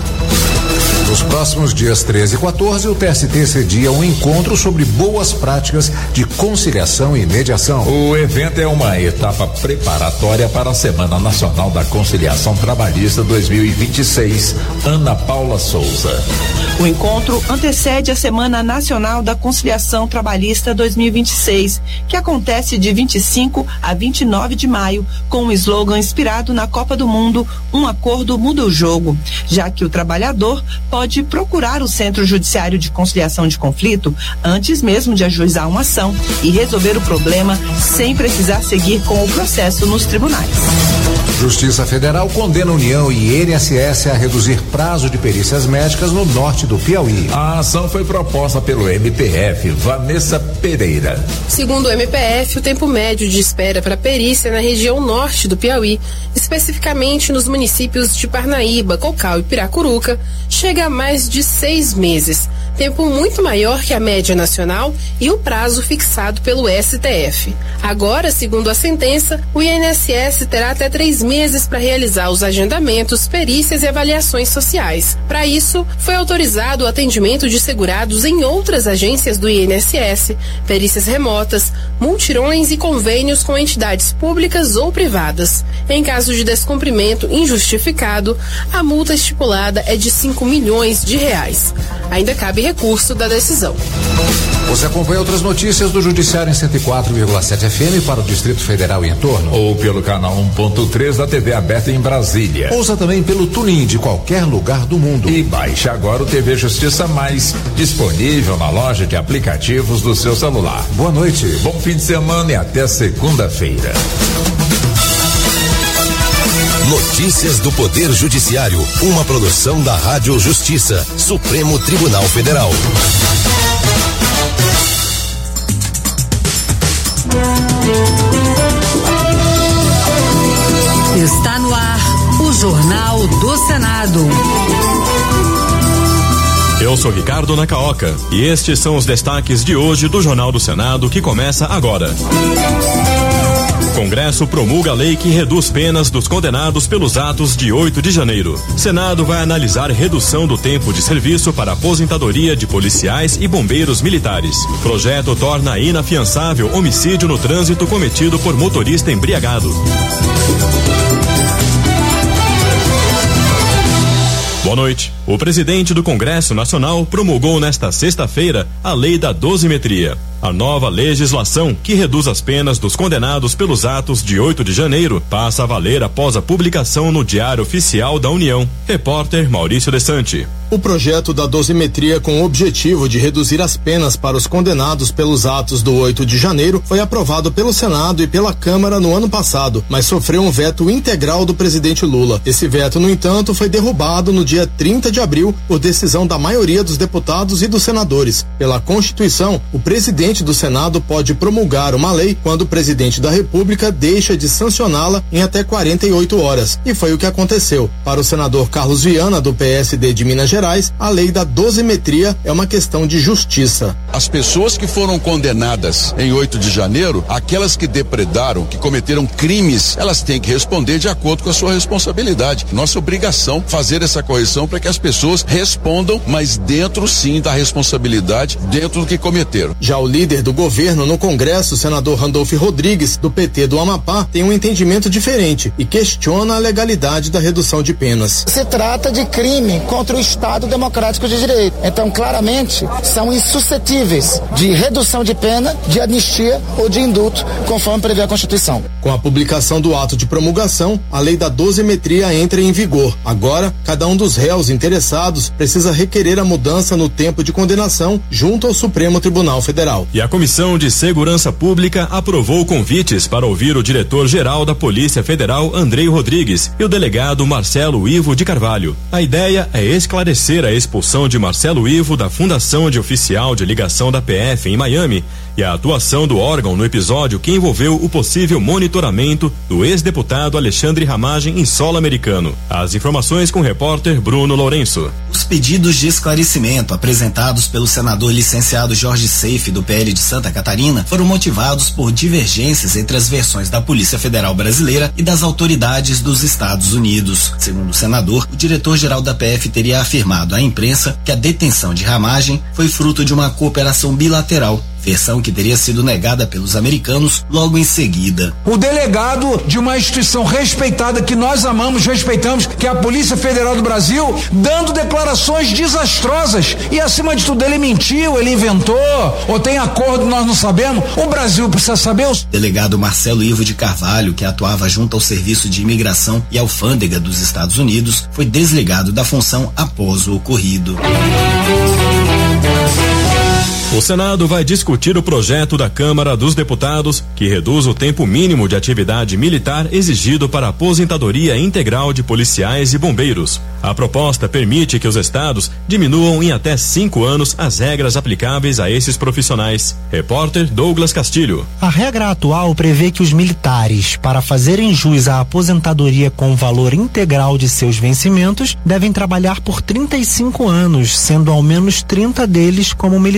Nos próximos dias treze e quatorze, o T S T cedia um encontro sobre boas práticas de conciliação e mediação. O evento é uma etapa preparatória para a Semana Nacional da Conciliação Trabalhista dois mil e vinte e seis. Ana Paula Souza. O encontro antecede a Semana Nacional da Conciliação Trabalhista dois mil e vinte e seis, que acontece de vinte e cinco a vinte e nove de maio, com um slogan inspirado na Copa do Mundo: um acordo muda o jogo, já que o trabalhador pode procurar o Centro Judiciário de Conciliação de Conflito antes mesmo de ajuizar uma ação e resolver o problema sem precisar seguir com o processo nos tribunais. Justiça Federal condena a União e I N S S a reduzir prazo de perícias médicas no norte do Piauí. A ação foi proposta pelo M P F. Vanessa Pereira. Segundo o M P F, o tempo médio de espera para perícia na região norte do Piauí, especificamente nos municípios de Parnaíba, Cocal e Piracuruca, chega a mais de seis meses, tempo muito maior que a média nacional e o prazo fixado pelo S T F. Agora, segundo a sentença, o I N S S terá até três meses para realizar os agendamentos, perícias e avaliações sociais. Para isso, foi autorizado o atendimento de segurados em outras agências do I N S S, perícias remotas, multirões e convênios com entidades públicas ou privadas. Em caso de descumprimento injustificado, a multa estipulada é de cinco milhões milhões de reais. Ainda cabe recurso da decisão. Você acompanha outras notícias do Judiciário em cento e quatro vírgula sete F M para o Distrito Federal e entorno. Ou pelo canal um ponto três da T V aberta em Brasília. Ouça também pelo TuneIn de qualquer lugar do mundo. E baixe agora o T V Justiça Mais, disponível na loja de aplicativos do seu celular. Boa noite. Bom fim de semana e até segunda-feira. Notícias do Poder Judiciário, uma produção da Rádio Justiça, Supremo Tribunal Federal. Está no ar o Jornal do Senado. Eu sou Ricardo Nacaoca e estes são os destaques de hoje do Jornal do Senado que começa agora. Congresso promulga lei que reduz penas dos condenados pelos atos de oito de janeiro. Senado vai analisar redução do tempo de serviço para aposentadoria de policiais e bombeiros militares. Projeto torna inafiançável homicídio no trânsito cometido por motorista embriagado. Boa noite. O presidente do Congresso Nacional promulgou nesta sexta-feira a lei da dosimetria. A nova legislação, que reduz as penas dos condenados pelos atos de oito de janeiro, passa a valer após a publicação no Diário Oficial da União. Repórter Maurício Desante. O projeto da dosimetria, com o objetivo de reduzir as penas para os condenados pelos atos do oito de janeiro, foi aprovado pelo Senado e pela Câmara no ano passado, mas sofreu um veto integral do presidente Lula. Esse veto, no entanto, foi derrubado no dia trinta de abril por decisão da maioria dos deputados e dos senadores. Pela Constituição, o presidente do Senado pode promulgar uma lei quando o presidente da República deixa de sancioná-la em até quarenta e oito horas. E foi o que aconteceu. Para o senador Carlos Viana, do P S D de Minas Gerais, a lei da dosimetria é uma questão de justiça. As pessoas que foram condenadas em oito de janeiro, aquelas que depredaram, que cometeram crimes, elas têm que responder de acordo com a sua responsabilidade. Nossa obrigação fazer essa correção para que as pessoas respondam, mas dentro sim da responsabilidade, dentro do que cometeram. Já o líder do governo no Congresso, o senador Randolfo Rodrigues, do P T do Amapá, tem um entendimento diferente e questiona a legalidade da redução de penas. Se trata de crime contra o Estado Democrático de Direito. Então, claramente, são insuscetíveis de redução de pena, de anistia ou de indulto, conforme prevê a Constituição. Com a publicação do ato de promulgação, a lei da dosimetria entra em vigor. Agora, cada um dos réus interessados precisa requerer a mudança no tempo de condenação junto ao Supremo Tribunal Federal. E a Comissão de Segurança Pública aprovou convites para ouvir o diretor-geral da Polícia Federal, Andrei Rodrigues, e o delegado Marcelo Ivo de Carvalho. A ideia é esclarecer a expulsão de Marcelo Ivo da Fundação de Oficial de Ligação da P F em Miami e a atuação do órgão no episódio que envolveu o possível monitoramento do ex-deputado Alexandre Ramagem em solo americano. As informações com o repórter Bruno Lourenço. Os pedidos de esclarecimento apresentados pelo senador licenciado Jorge Seife, do P L de Santa Catarina, foram motivados por divergências entre as versões da Polícia Federal Brasileira e das autoridades dos Estados Unidos. Segundo o senador, o diretor-geral da P F teria afirmado à imprensa que a detenção de Ramagem foi fruto de uma cooperação bilateral, versão que teria sido negada pelos americanos logo em seguida. O delegado de uma instituição respeitada que nós amamos, respeitamos, que é a Polícia Federal do Brasil, dando declarações desastrosas e acima de tudo ele mentiu, ele inventou, ou tem acordo, nós não sabemos. O Brasil precisa saber. Os... Delegado Marcelo Ivo de Carvalho, que atuava junto ao Serviço de Imigração e Alfândega dos Estados Unidos, foi desligado da função após o ocorrido. O Senado vai discutir o projeto da Câmara dos Deputados que reduz o tempo mínimo de atividade militar exigido para a aposentadoria integral de policiais e bombeiros. A proposta permite que os estados diminuam em até cinco anos as regras aplicáveis a esses profissionais. Repórter Douglas Castilho. A regra atual prevê que os militares, para fazerem jus à aposentadoria com o valor integral de seus vencimentos, devem trabalhar por trinta e cinco anos, sendo ao menos trinta deles como militar.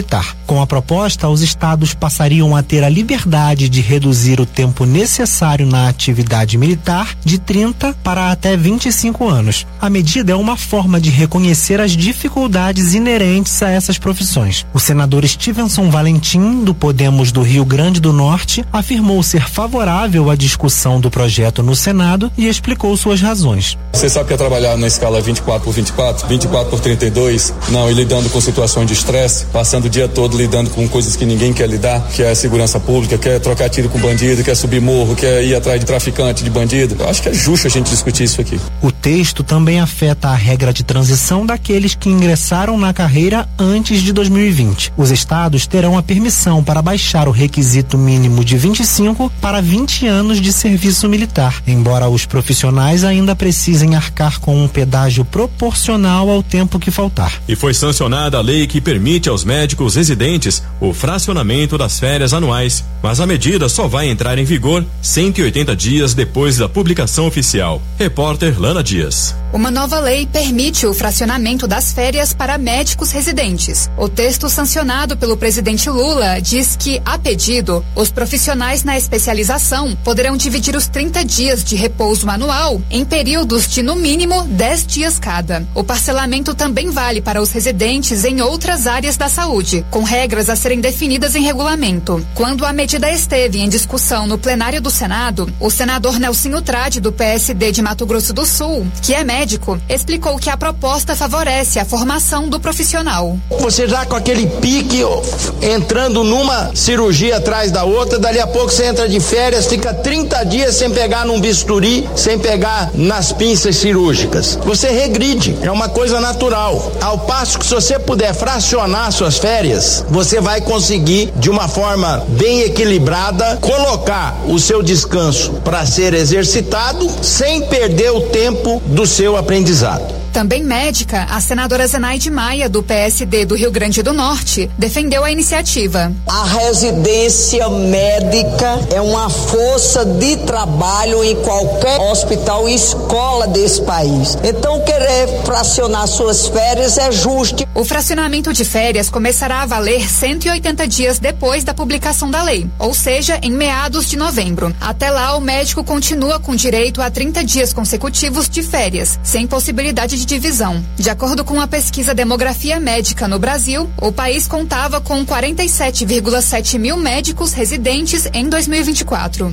Com a proposta, os estados passariam a ter a liberdade de reduzir o tempo necessário na atividade militar de trinta para até vinte e cinco anos. A medida é uma forma de reconhecer as dificuldades inerentes a essas profissões. O senador Stevenson Valentim, do Podemos do Rio Grande do Norte, afirmou ser favorável à discussão do projeto no Senado e explicou suas razões. Você sabe que é trabalhar na escala vinte e quatro por vinte e quatro, vinte e quatro por trinta e dois, não, e lidando com situações de estresse, passando o dia todo lidando com coisas que ninguém quer lidar, que é a segurança pública, quer trocar tiro com bandido, quer subir morro, quer ir atrás de traficante, de bandido. Eu acho que é justo a gente discutir isso aqui. O texto também afeta a regra de transição daqueles que ingressaram na carreira antes de dois mil e vinte. Os estados terão a permissão para baixar o requisito mínimo de vinte e cinco para vinte anos de serviço militar, embora os profissionais ainda precisem arcar com um pedágio proporcional ao tempo que faltar. E foi sancionada a lei que permite aos médicos residentes o fracionamento das férias anuais, mas a medida só vai entrar em vigor cento e oitenta dias depois da publicação oficial. Repórter Lana Dias. Uma nova lei permite o fracionamento das férias para médicos residentes. O texto sancionado pelo presidente Lula diz que, a pedido, os profissionais na especialização poderão dividir os trinta dias de repouso anual em períodos de, no mínimo, dez dias cada. O parcelamento também vale para os residentes em outras áreas da saúde, com regras a serem definidas em regulamento. Quando a medida esteve em discussão no plenário do Senado, o senador Nelsinho Trade, do P S D de Mato Grosso do Sul, que é médico, explicou que a proposta favorece a formação do profissional. Você já com aquele pique entrando numa cirurgia atrás da outra, dali a pouco você entra de férias, fica trinta dias sem pegar num bisturi, sem pegar nas pinças cirúrgicas. Você regride, é uma coisa natural. Ao passo que se você puder fracionar suas férias, você vai conseguir, de uma forma bem equilibrada, colocar o seu descanso para ser exercitado sem perder o tempo do seu aprendizado. Também médica, a senadora Zenaide Maia, do P S D do Rio Grande do Norte, defendeu a iniciativa. A residência médica é uma força de trabalho em qualquer hospital e escola desse país. Então, querer fracionar suas férias é justo. O fracionamento de férias começará a valer cento e oitenta dias depois da publicação da lei, ou seja, em meados de novembro. Até lá, o médico continua com direito a trinta dias consecutivos de férias, sem possibilidade de divisão. De acordo com a pesquisa Demografia Médica no Brasil, o país contava com quarenta e sete vírgula sete mil médicos residentes em dois mil e vinte e quatro.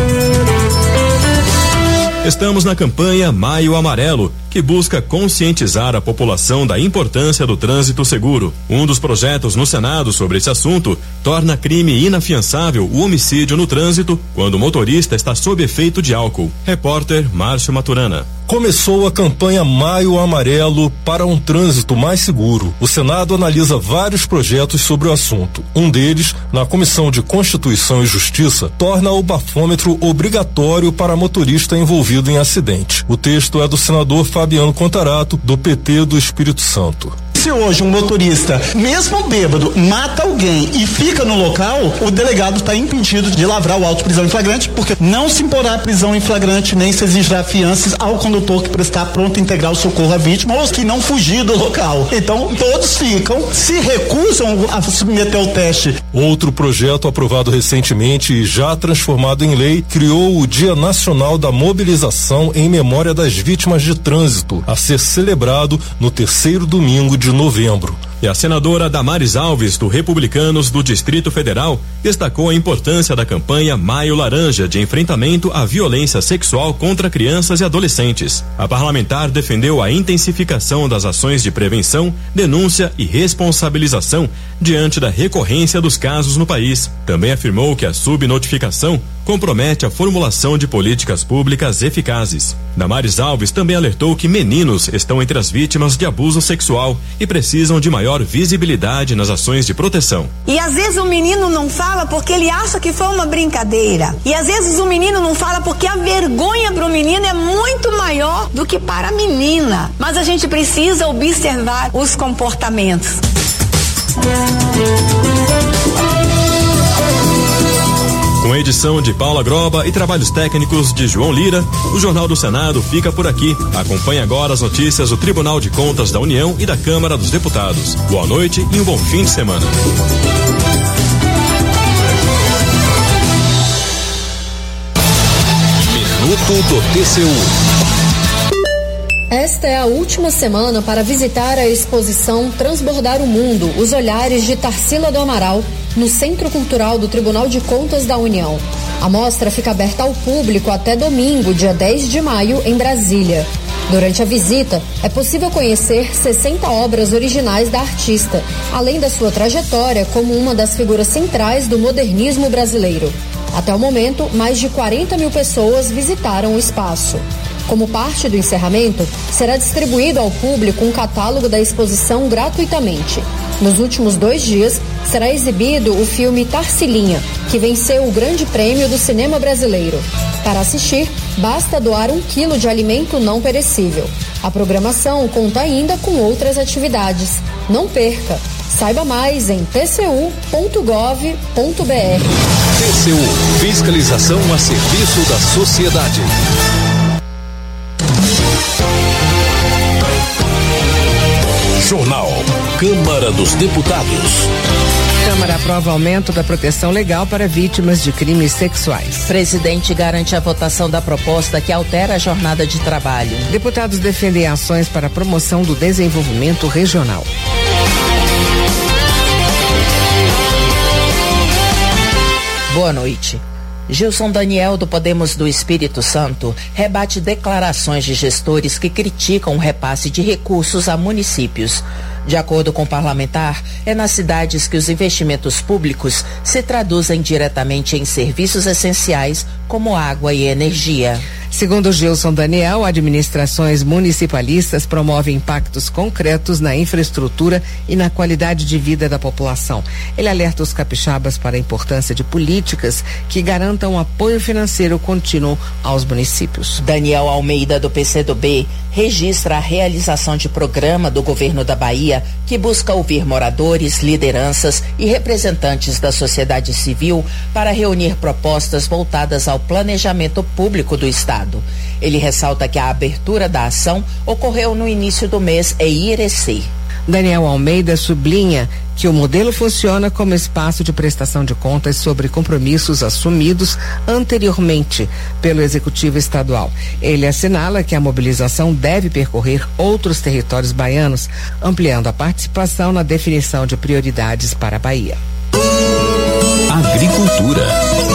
Estamos na campanha Maio Amarelo, que busca conscientizar a população da importância do trânsito seguro. Um dos projetos no Senado sobre esse assunto torna crime inafiançável o homicídio no trânsito quando o motorista está sob efeito de álcool. Repórter Márcio Maturana. Começou a campanha Maio Amarelo para um trânsito mais seguro. O Senado analisa vários projetos sobre o assunto. Um deles, na Comissão de Constituição e Justiça, torna o bafômetro obrigatório para motorista envolvido em acidente. O texto é do senador Fabiano Contarato, do P T do Espírito Santo. Se hoje um motorista, mesmo bêbado, mata alguém e fica no local, o delegado está impedido de lavrar o auto de prisão em flagrante, porque não se imporá prisão em flagrante, nem se exigirá fianças ao condutor que prestar pronto integral socorro à vítima ou que não fugir do local. Então, todos ficam, se recusam a submeter ao teste. Outro projeto aprovado recentemente e já transformado em lei criou o Dia Nacional da Mobilização em memória das vítimas de trânsito, a ser celebrado no terceiro domingo de novembro. E a senadora Damares Alves, do Republicanos do Distrito Federal, destacou a importância da campanha Maio Laranja de enfrentamento à violência sexual contra crianças e adolescentes. A parlamentar defendeu a intensificação das ações de prevenção, denúncia e responsabilização diante da recorrência dos casos no país. Também afirmou que a subnotificação compromete a formulação de políticas públicas eficazes. Damares Alves também alertou que meninos estão entre as vítimas de abuso sexual e precisam de maior visibilidade nas ações de proteção. E às vezes o menino não fala porque ele acha que foi uma brincadeira. E às vezes o menino não fala porque a vergonha para o menino é muito maior do que para a menina. Mas a gente precisa observar os comportamentos. Com edição de Paula Groba e trabalhos técnicos de João Lira, o Jornal do Senado fica por aqui. Acompanhe agora as notícias do Tribunal de Contas da União e da Câmara dos Deputados. Boa noite e um bom fim de semana. Minuto do T C U. Esta é a última semana para visitar a exposição Transbordar o Mundo, os olhares de Tarsila do Amaral, no Centro Cultural do Tribunal de Contas da União. A mostra fica aberta ao público até domingo, dia dez de maio, em Brasília. Durante a visita, é possível conhecer sessenta obras originais da artista, além da sua trajetória como uma das figuras centrais do modernismo brasileiro. Até o momento, mais de quarenta mil pessoas visitaram o espaço. Como parte do encerramento, será distribuído ao público um catálogo da exposição gratuitamente. Nos últimos dois dias, será exibido o filme Tarsilinha, que venceu o Grande Prêmio do Cinema Brasileiro. Para assistir, basta doar um quilo de alimento não perecível. A programação conta ainda com outras atividades. Não perca! Saiba mais em t c u ponto gov ponto b r. T C U, fiscalização a serviço da sociedade. Jornal Câmara dos Deputados. Câmara aprova aumento da proteção legal para vítimas de crimes sexuais. Presidente garante a votação da proposta que altera a jornada de trabalho. Deputados defendem ações para a promoção do desenvolvimento regional. Boa noite. Gilson Daniel, do Podemos do Espírito Santo, rebate declarações de gestores que criticam o repasse de recursos a municípios. De acordo com o parlamentar, é nas cidades que os investimentos públicos se traduzem diretamente em serviços essenciais como água e energia. Segundo Gilson Daniel, administrações municipalistas promovem impactos concretos na infraestrutura e na qualidade de vida da população. Ele alerta os capixabas para a importância de políticas que garantam apoio financeiro contínuo aos municípios. Daniel Almeida, do P C do B, registra a realização de programa do governo da Bahia que busca ouvir moradores, lideranças e representantes da sociedade civil para reunir propostas voltadas ao planejamento público do Estado. Ele ressalta que a abertura da ação ocorreu no início do mês em Irecê. Daniel Almeida sublinha que o modelo funciona como espaço de prestação de contas sobre compromissos assumidos anteriormente pelo Executivo Estadual. Ele assinala que a mobilização deve percorrer outros territórios baianos, ampliando a participação na definição de prioridades para a Bahia. Agricultura.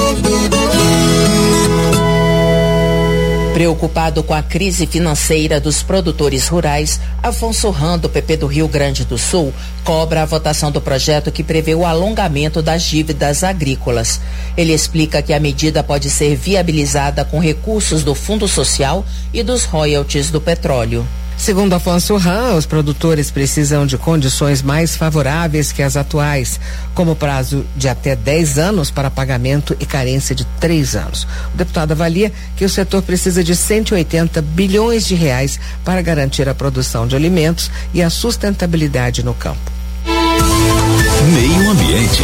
Preocupado com a crise financeira dos produtores rurais, Afonso Ram, do P P do Rio Grande do Sul, cobra a votação do projeto que prevê o alongamento das dívidas agrícolas. Ele explica que a medida pode ser viabilizada com recursos do Fundo Social e dos royalties do petróleo. Segundo Afonso Ram, os produtores precisam de condições mais favoráveis que as atuais, como prazo de até dez anos para pagamento e carência de três anos. O deputado avalia que o setor precisa de cento e oitenta bilhões de reais para garantir a produção de alimentos e a sustentabilidade no campo. Meio Ambiente.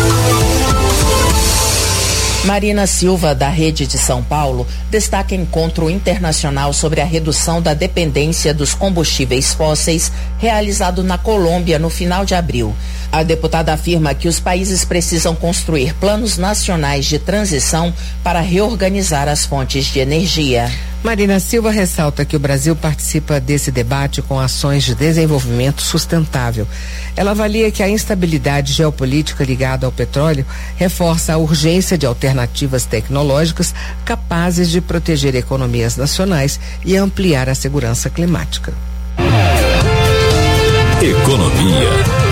Marina Silva, da Rede de São Paulo, destaca encontro internacional sobre a redução da dependência dos combustíveis fósseis realizado na Colômbia no final de abril. A deputada afirma que os países precisam construir planos nacionais de transição para reorganizar as fontes de energia. Marina Silva ressalta que o Brasil participa desse debate com ações de desenvolvimento sustentável. Ela avalia que a instabilidade geopolítica ligada ao petróleo reforça a urgência de alternativas tecnológicas capazes de proteger economias nacionais e ampliar a segurança climática. Economia.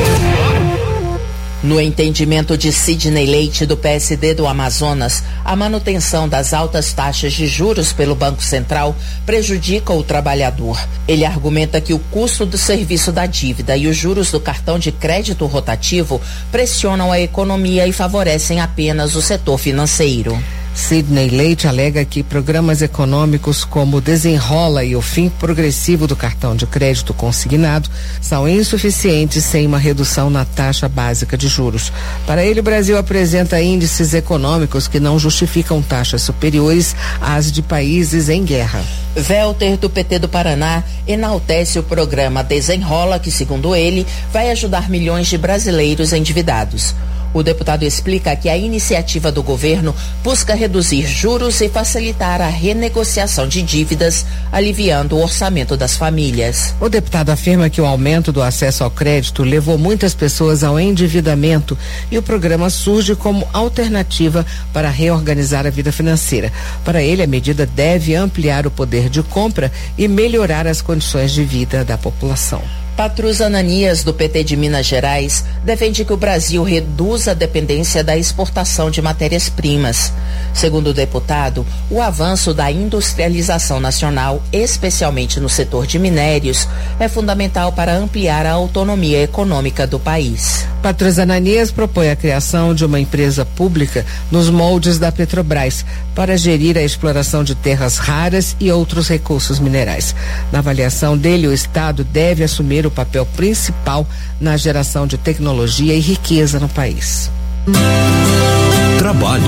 No entendimento de Sidney Leite, do P S D do Amazonas, a manutenção das altas taxas de juros pelo Banco Central prejudica o trabalhador. Ele argumenta que o custo do serviço da dívida e os juros do cartão de crédito rotativo pressionam a economia e favorecem apenas o setor financeiro. Sidney Leite alega que programas econômicos como o Desenrola e o fim progressivo do cartão de crédito consignado são insuficientes sem uma redução na taxa básica de juros. Para ele, o Brasil apresenta índices econômicos que não justificam taxas superiores às de países em guerra. Welter, do P T do Paraná, enaltece o programa Desenrola, que, segundo ele, vai ajudar milhões de brasileiros endividados. O deputado explica que a iniciativa do governo busca reduzir juros e facilitar a renegociação de dívidas, aliviando o orçamento das famílias. O deputado afirma que o aumento do acesso ao crédito levou muitas pessoas ao endividamento e o programa surge como alternativa para reorganizar a vida financeira. Para ele, a medida deve ampliar o poder de compra e melhorar as condições de vida da população. Patrus Ananias, do P T de Minas Gerais, defende que o Brasil reduza a dependência da exportação de matérias-primas. Segundo o deputado, o avanço da industrialização nacional, especialmente no setor de minérios, é fundamental para ampliar a autonomia econômica do país. Patrus Ananias propõe a criação de uma empresa pública nos moldes da Petrobras para gerir a exploração de terras raras e outros recursos minerais. Na avaliação dele, o Estado deve assumir o papel principal na geração de tecnologia e riqueza no país. Trabalho.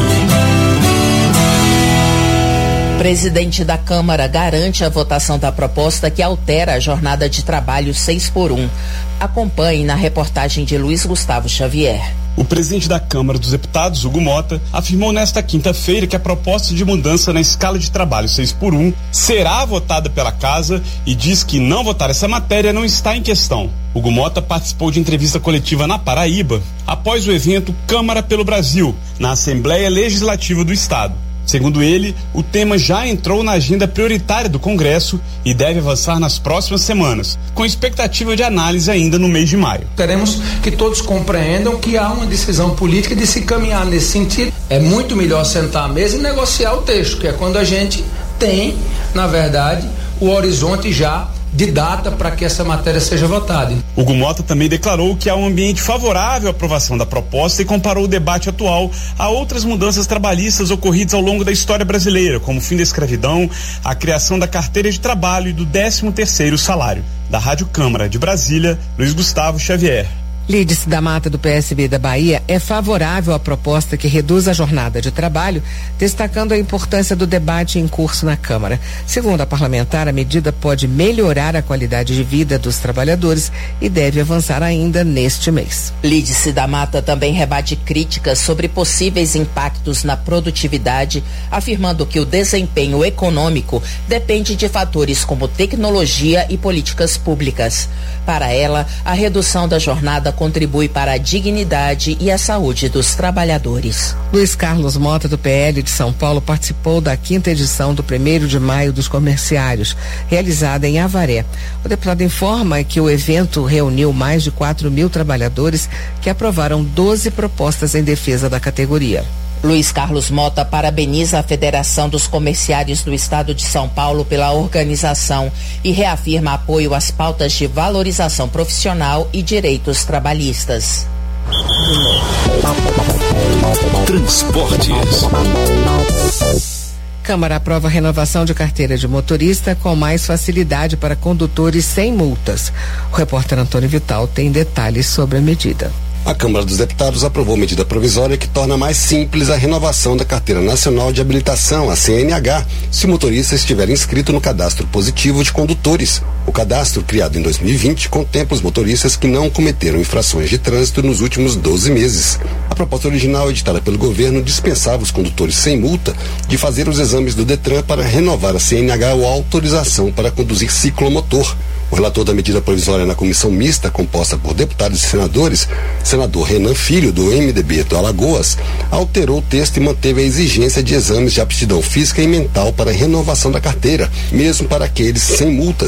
Presidente da Câmara garante a votação da proposta que altera a jornada de trabalho seis por um. Acompanhe na reportagem de Luiz Gustavo Xavier. O presidente da Câmara dos Deputados, Hugo Mota, afirmou nesta quinta-feira que a proposta de mudança na escala de trabalho seis por um será votada pela Casa e diz que não votar essa matéria não está em questão. Hugo Mota participou de entrevista coletiva na Paraíba após o evento Câmara pelo Brasil, na Assembleia Legislativa do Estado. Segundo ele, o tema já entrou na agenda prioritária do Congresso e deve avançar nas próximas semanas, com expectativa de análise ainda no mês de maio. Queremos que todos compreendam que há uma decisão política de se caminhar nesse sentido. É muito melhor sentar à mesa e negociar o texto, que é quando a gente tem, na verdade, o horizonte já de data para que essa matéria seja votada. Hugo Mota também declarou que há um ambiente favorável à aprovação da proposta e comparou o debate atual a outras mudanças trabalhistas ocorridas ao longo da história brasileira, como o fim da escravidão, a criação da carteira de trabalho e do décimo terceiro salário. Da Rádio Câmara de Brasília, Luiz Gustavo Xavier. Lídice da Mata, do P S B da Bahia, é favorável à proposta que reduz a jornada de trabalho, destacando a importância do debate em curso na Câmara. Segundo a parlamentar, a medida pode melhorar a qualidade de vida dos trabalhadores e deve avançar ainda neste mês. Lídice da Mata também rebate críticas sobre possíveis impactos na produtividade, afirmando que o desempenho econômico depende de fatores como tecnologia e políticas públicas. Para ela, a redução da jornada contribui para a dignidade e a saúde dos trabalhadores. Luiz Carlos Mota, do P L de São Paulo, participou da quinta edição do primeiro de maio dos comerciários, realizada em Avaré. O deputado informa que o evento reuniu mais de quatro mil trabalhadores que aprovaram doze propostas em defesa da categoria. Luiz Carlos Mota parabeniza a Federação dos Comerciários do Estado de São Paulo pela organização e reafirma apoio às pautas de valorização profissional e direitos trabalhistas. Transportes. Câmara aprova a renovação de carteira de motorista com mais facilidade para condutores sem multas. O repórter Antônio Vital tem detalhes sobre a medida. A Câmara dos Deputados aprovou medida provisória que torna mais simples a renovação da Carteira Nacional de Habilitação, a C N H, se o motorista estiver inscrito no Cadastro Positivo de Condutores. O cadastro, criado em dois mil e vinte, contempla os motoristas que não cometeram infrações de trânsito nos últimos doze meses. A proposta original, editada pelo governo, dispensava os condutores sem multa de fazer os exames do Detran para renovar a C N H ou autorização para conduzir ciclomotor. O relator da medida provisória na comissão mista, composta por deputados e senadores, senador Renan Filho, do M D B do Alagoas, alterou o texto e manteve a exigência de exames de aptidão física e mental para renovação da carteira, mesmo para aqueles sem multas.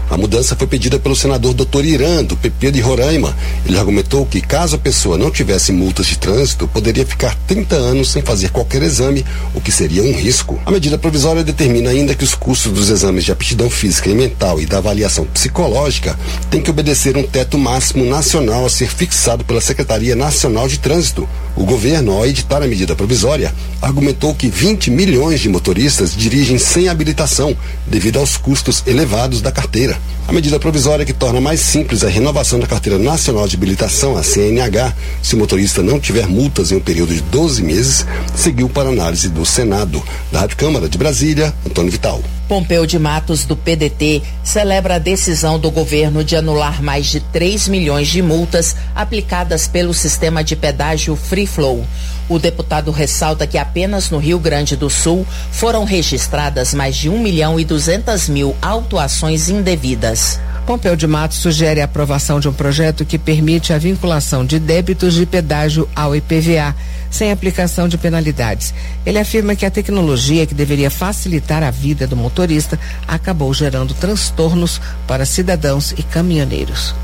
A mudança foi pedida pelo senador doutor Irã, do P P de Roraima. Ele argumentou que, caso a pessoa não tivesse multas de trânsito, poderia ficar trinta anos sem fazer qualquer exame, o que seria um risco. A medida provisória determina ainda que os custos dos exames de aptidão física e mental e da avaliação psicológica têm que obedecer um teto máximo nacional a ser fixado pela Secretaria Nacional de Trânsito. O governo, ao editar a medida provisória, argumentou que vinte milhões de motoristas dirigem sem habilitação devido aos custos elevados da carteira. A medida provisória que torna mais simples a renovação da Carteira Nacional de Habilitação, a C N H, se o motorista não tiver multas em um período de doze meses, seguiu para análise do Senado. Da Rádio Câmara de Brasília, Antônio Vital. Pompeu de Matos, do P D T, celebra a decisão do governo de anular mais de três milhões de multas aplicadas pelo sistema de pedágio Free Flow. O deputado ressalta que apenas no Rio Grande do Sul foram registradas mais de um milhão e duzentas mil autuações indevidas. Pompeu de Matos sugere a aprovação de um projeto que permite a vinculação de débitos de pedágio ao I P V A, sem aplicação de penalidades. Ele afirma que a tecnologia que deveria facilitar a vida do motorista acabou gerando transtornos para cidadãos e caminhoneiros.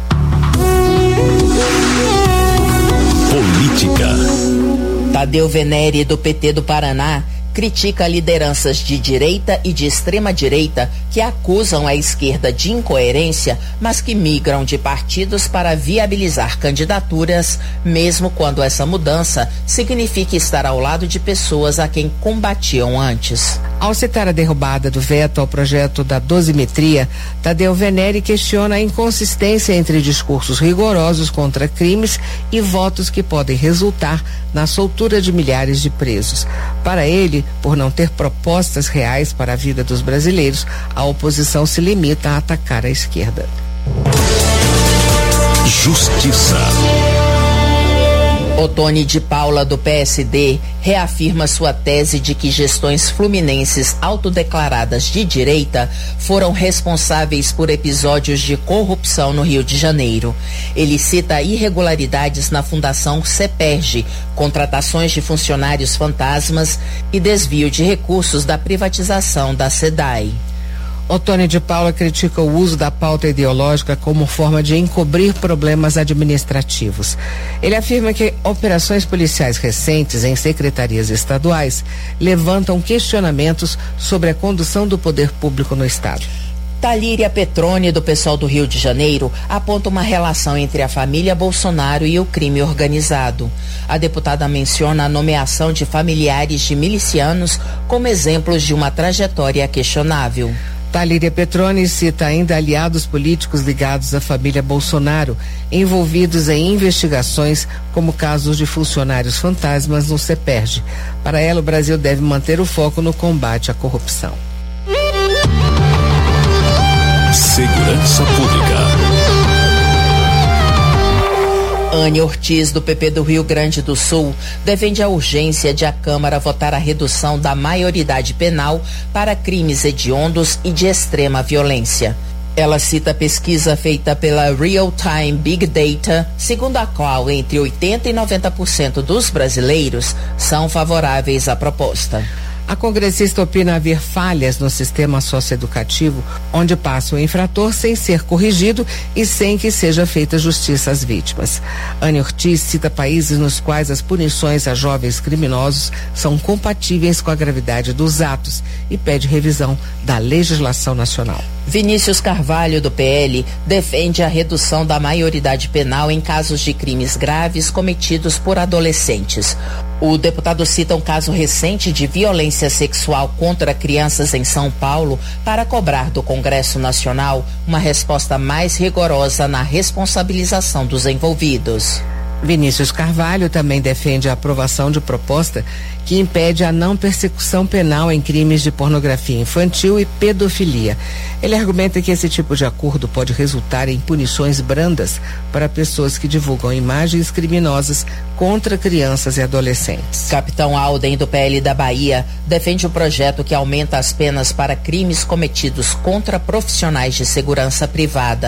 Política. Tadeu Venere, do P T do Paraná, critica lideranças de direita e de extrema direita que acusam a esquerda de incoerência, mas que migram de partidos para viabilizar candidaturas, mesmo quando essa mudança significa estar ao lado de pessoas a quem combatiam antes. Ao citar a derrubada do veto ao projeto da dosimetria, Tadeu Venere questiona a inconsistência entre discursos rigorosos contra crimes e votos que podem resultar na soltura de milhares de presos. Para ele, por não ter propostas reais para a vida dos brasileiros, a oposição se limita a atacar a esquerda. Justiça. Otone de Paula, do P S D, reafirma sua tese de que gestões fluminenses autodeclaradas de direita foram responsáveis por episódios de corrupção no Rio de Janeiro. Ele cita irregularidades na Fundação CEPERJ, contratações de funcionários fantasmas e desvio de recursos da privatização da SEDAI. Otone de Paula critica o uso da pauta ideológica como forma de encobrir problemas administrativos. Ele afirma que operações policiais recentes em secretarias estaduais levantam questionamentos sobre a condução do poder público no estado. Talíria Petroni, do PSOL do Rio de Janeiro, aponta uma relação entre a família Bolsonaro e o crime organizado. A deputada menciona a nomeação de familiares de milicianos como exemplos de uma trajetória questionável. Talíria Petroni cita ainda aliados políticos ligados à família Bolsonaro, envolvidos em investigações como casos de funcionários fantasmas no CEPERJ. Para ela, o Brasil deve manter o foco no combate à corrupção. Segurança Pública. Anne Ortiz, do P P do Rio Grande do Sul, defende a urgência de a Câmara votar a redução da maioridade penal para crimes hediondos e de extrema violência. Ela cita a pesquisa feita pela Real Time Big Data, segundo a qual entre oitenta e noventa por cento dos brasileiros são favoráveis à proposta. A congressista opina haver falhas no sistema socioeducativo, onde passa o infrator sem ser corrigido e sem que seja feita justiça às vítimas. Anne Ortiz cita países nos quais as punições a jovens criminosos são compatíveis com a gravidade dos atos e pede revisão da legislação nacional. Vinícius Carvalho, do P L, defende a redução da maioridade penal em casos de crimes graves cometidos por adolescentes. O deputado cita um caso recente de violência sexual contra crianças em São Paulo para cobrar do Congresso Nacional uma resposta mais rigorosa na responsabilização dos envolvidos. Vinícius Carvalho também defende a aprovação de proposta que impede a não persecução penal em crimes de pornografia infantil e pedofilia. Ele argumenta que esse tipo de acordo pode resultar em punições brandas para pessoas que divulgam imagens criminosas contra crianças e adolescentes. Capitão Alden, do P L da Bahia, defende o projeto que aumenta as penas para crimes cometidos contra profissionais de segurança privada.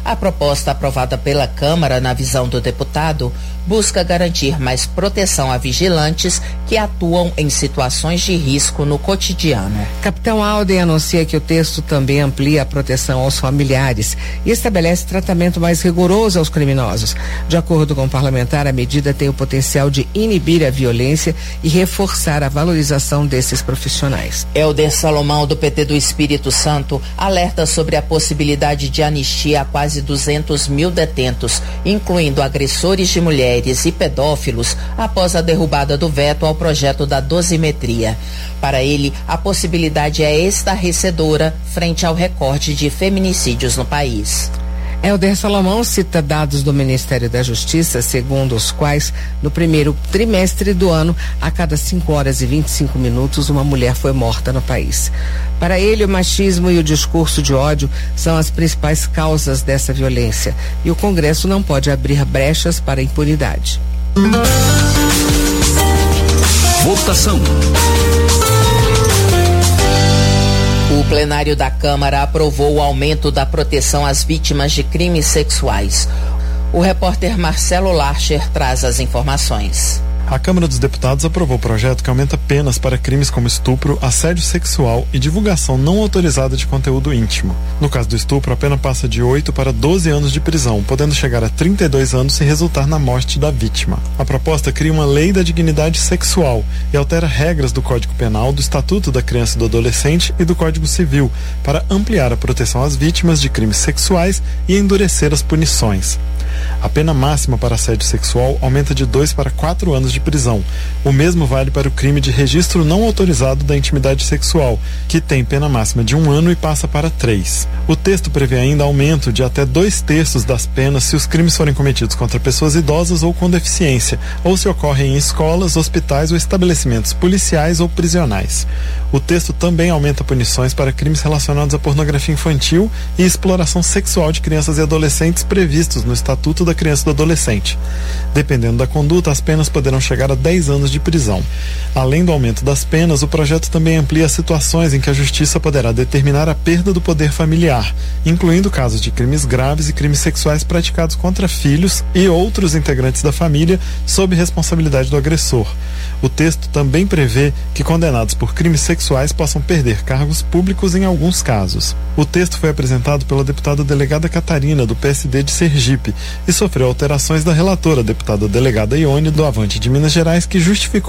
A proposta aprovada pela Câmara, na visão do deputado, busca garantir mais proteção a vigilantes que atuam em situações de risco no cotidiano. Capitão Alden anuncia que o texto também amplia a proteção aos familiares e estabelece tratamento mais rigoroso aos criminosos. De acordo com o parlamentar, a medida tem o potencial de inibir a violência e reforçar a valorização desses profissionais. Helder Salomão, do P T do Espírito Santo, alerta sobre a possibilidade de anistia a quase duzentos mil detentos, incluindo agressores de mulheres e pedófilos, após a derrubada do veto ao projeto da dosimetria. Para ele, a possibilidade é estarrecedora frente ao recorde de feminicídios no país. Helder Salomão cita dados do Ministério da Justiça, segundo os quais, no primeiro trimestre do ano, a cada cinco horas e vinte e cinco minutos, uma mulher foi morta no país. Para ele, o machismo e o discurso de ódio são as principais causas dessa violência, e o Congresso não pode abrir brechas para a impunidade. Votação. O plenário da Câmara aprovou o aumento da proteção às vítimas de crimes sexuais. O repórter Marcelo Larcher traz as informações. A Câmara dos Deputados aprovou o projeto que aumenta penas para crimes como estupro, assédio sexual e divulgação não autorizada de conteúdo íntimo. No caso do estupro, a pena passa de oito para doze anos de prisão, podendo chegar a trinta e dois anos se resultar na morte da vítima. A proposta cria uma lei da dignidade sexual e altera regras do Código Penal, do Estatuto da Criança e do Adolescente e do Código Civil para ampliar a proteção às vítimas de crimes sexuais e endurecer as punições. A pena máxima para assédio sexual aumenta de dois para quatro anos de prisão. O mesmo vale para o crime de registro não autorizado da intimidade sexual, que tem pena máxima de um ano e passa para três. O texto prevê ainda aumento de até dois terços das penas se os crimes forem cometidos contra pessoas idosas ou com deficiência, ou se ocorrem em escolas, hospitais ou estabelecimentos policiais ou prisionais. O texto também aumenta punições para crimes relacionados à pornografia infantil e exploração sexual de crianças e adolescentes previstos no Estatuto da Criança e do Adolescente. Dependendo da conduta, as penas poderão chegar a dez anos de prisão. Além do aumento das penas, o projeto também amplia as situações em que a Justiça poderá determinar a perda do poder familiar, incluindo casos de crimes graves e crimes sexuais praticados contra filhos e outros integrantes da família sob responsabilidade do agressor. O texto também prevê que condenados por crimes sexuais possam perder cargos públicos em alguns casos. O texto foi apresentado pela deputada delegada Catarina, do P S D de Sergipe, e sofreu alterações da relatora, deputada delegada Ione, do Avante de Minas Gerais, que justificou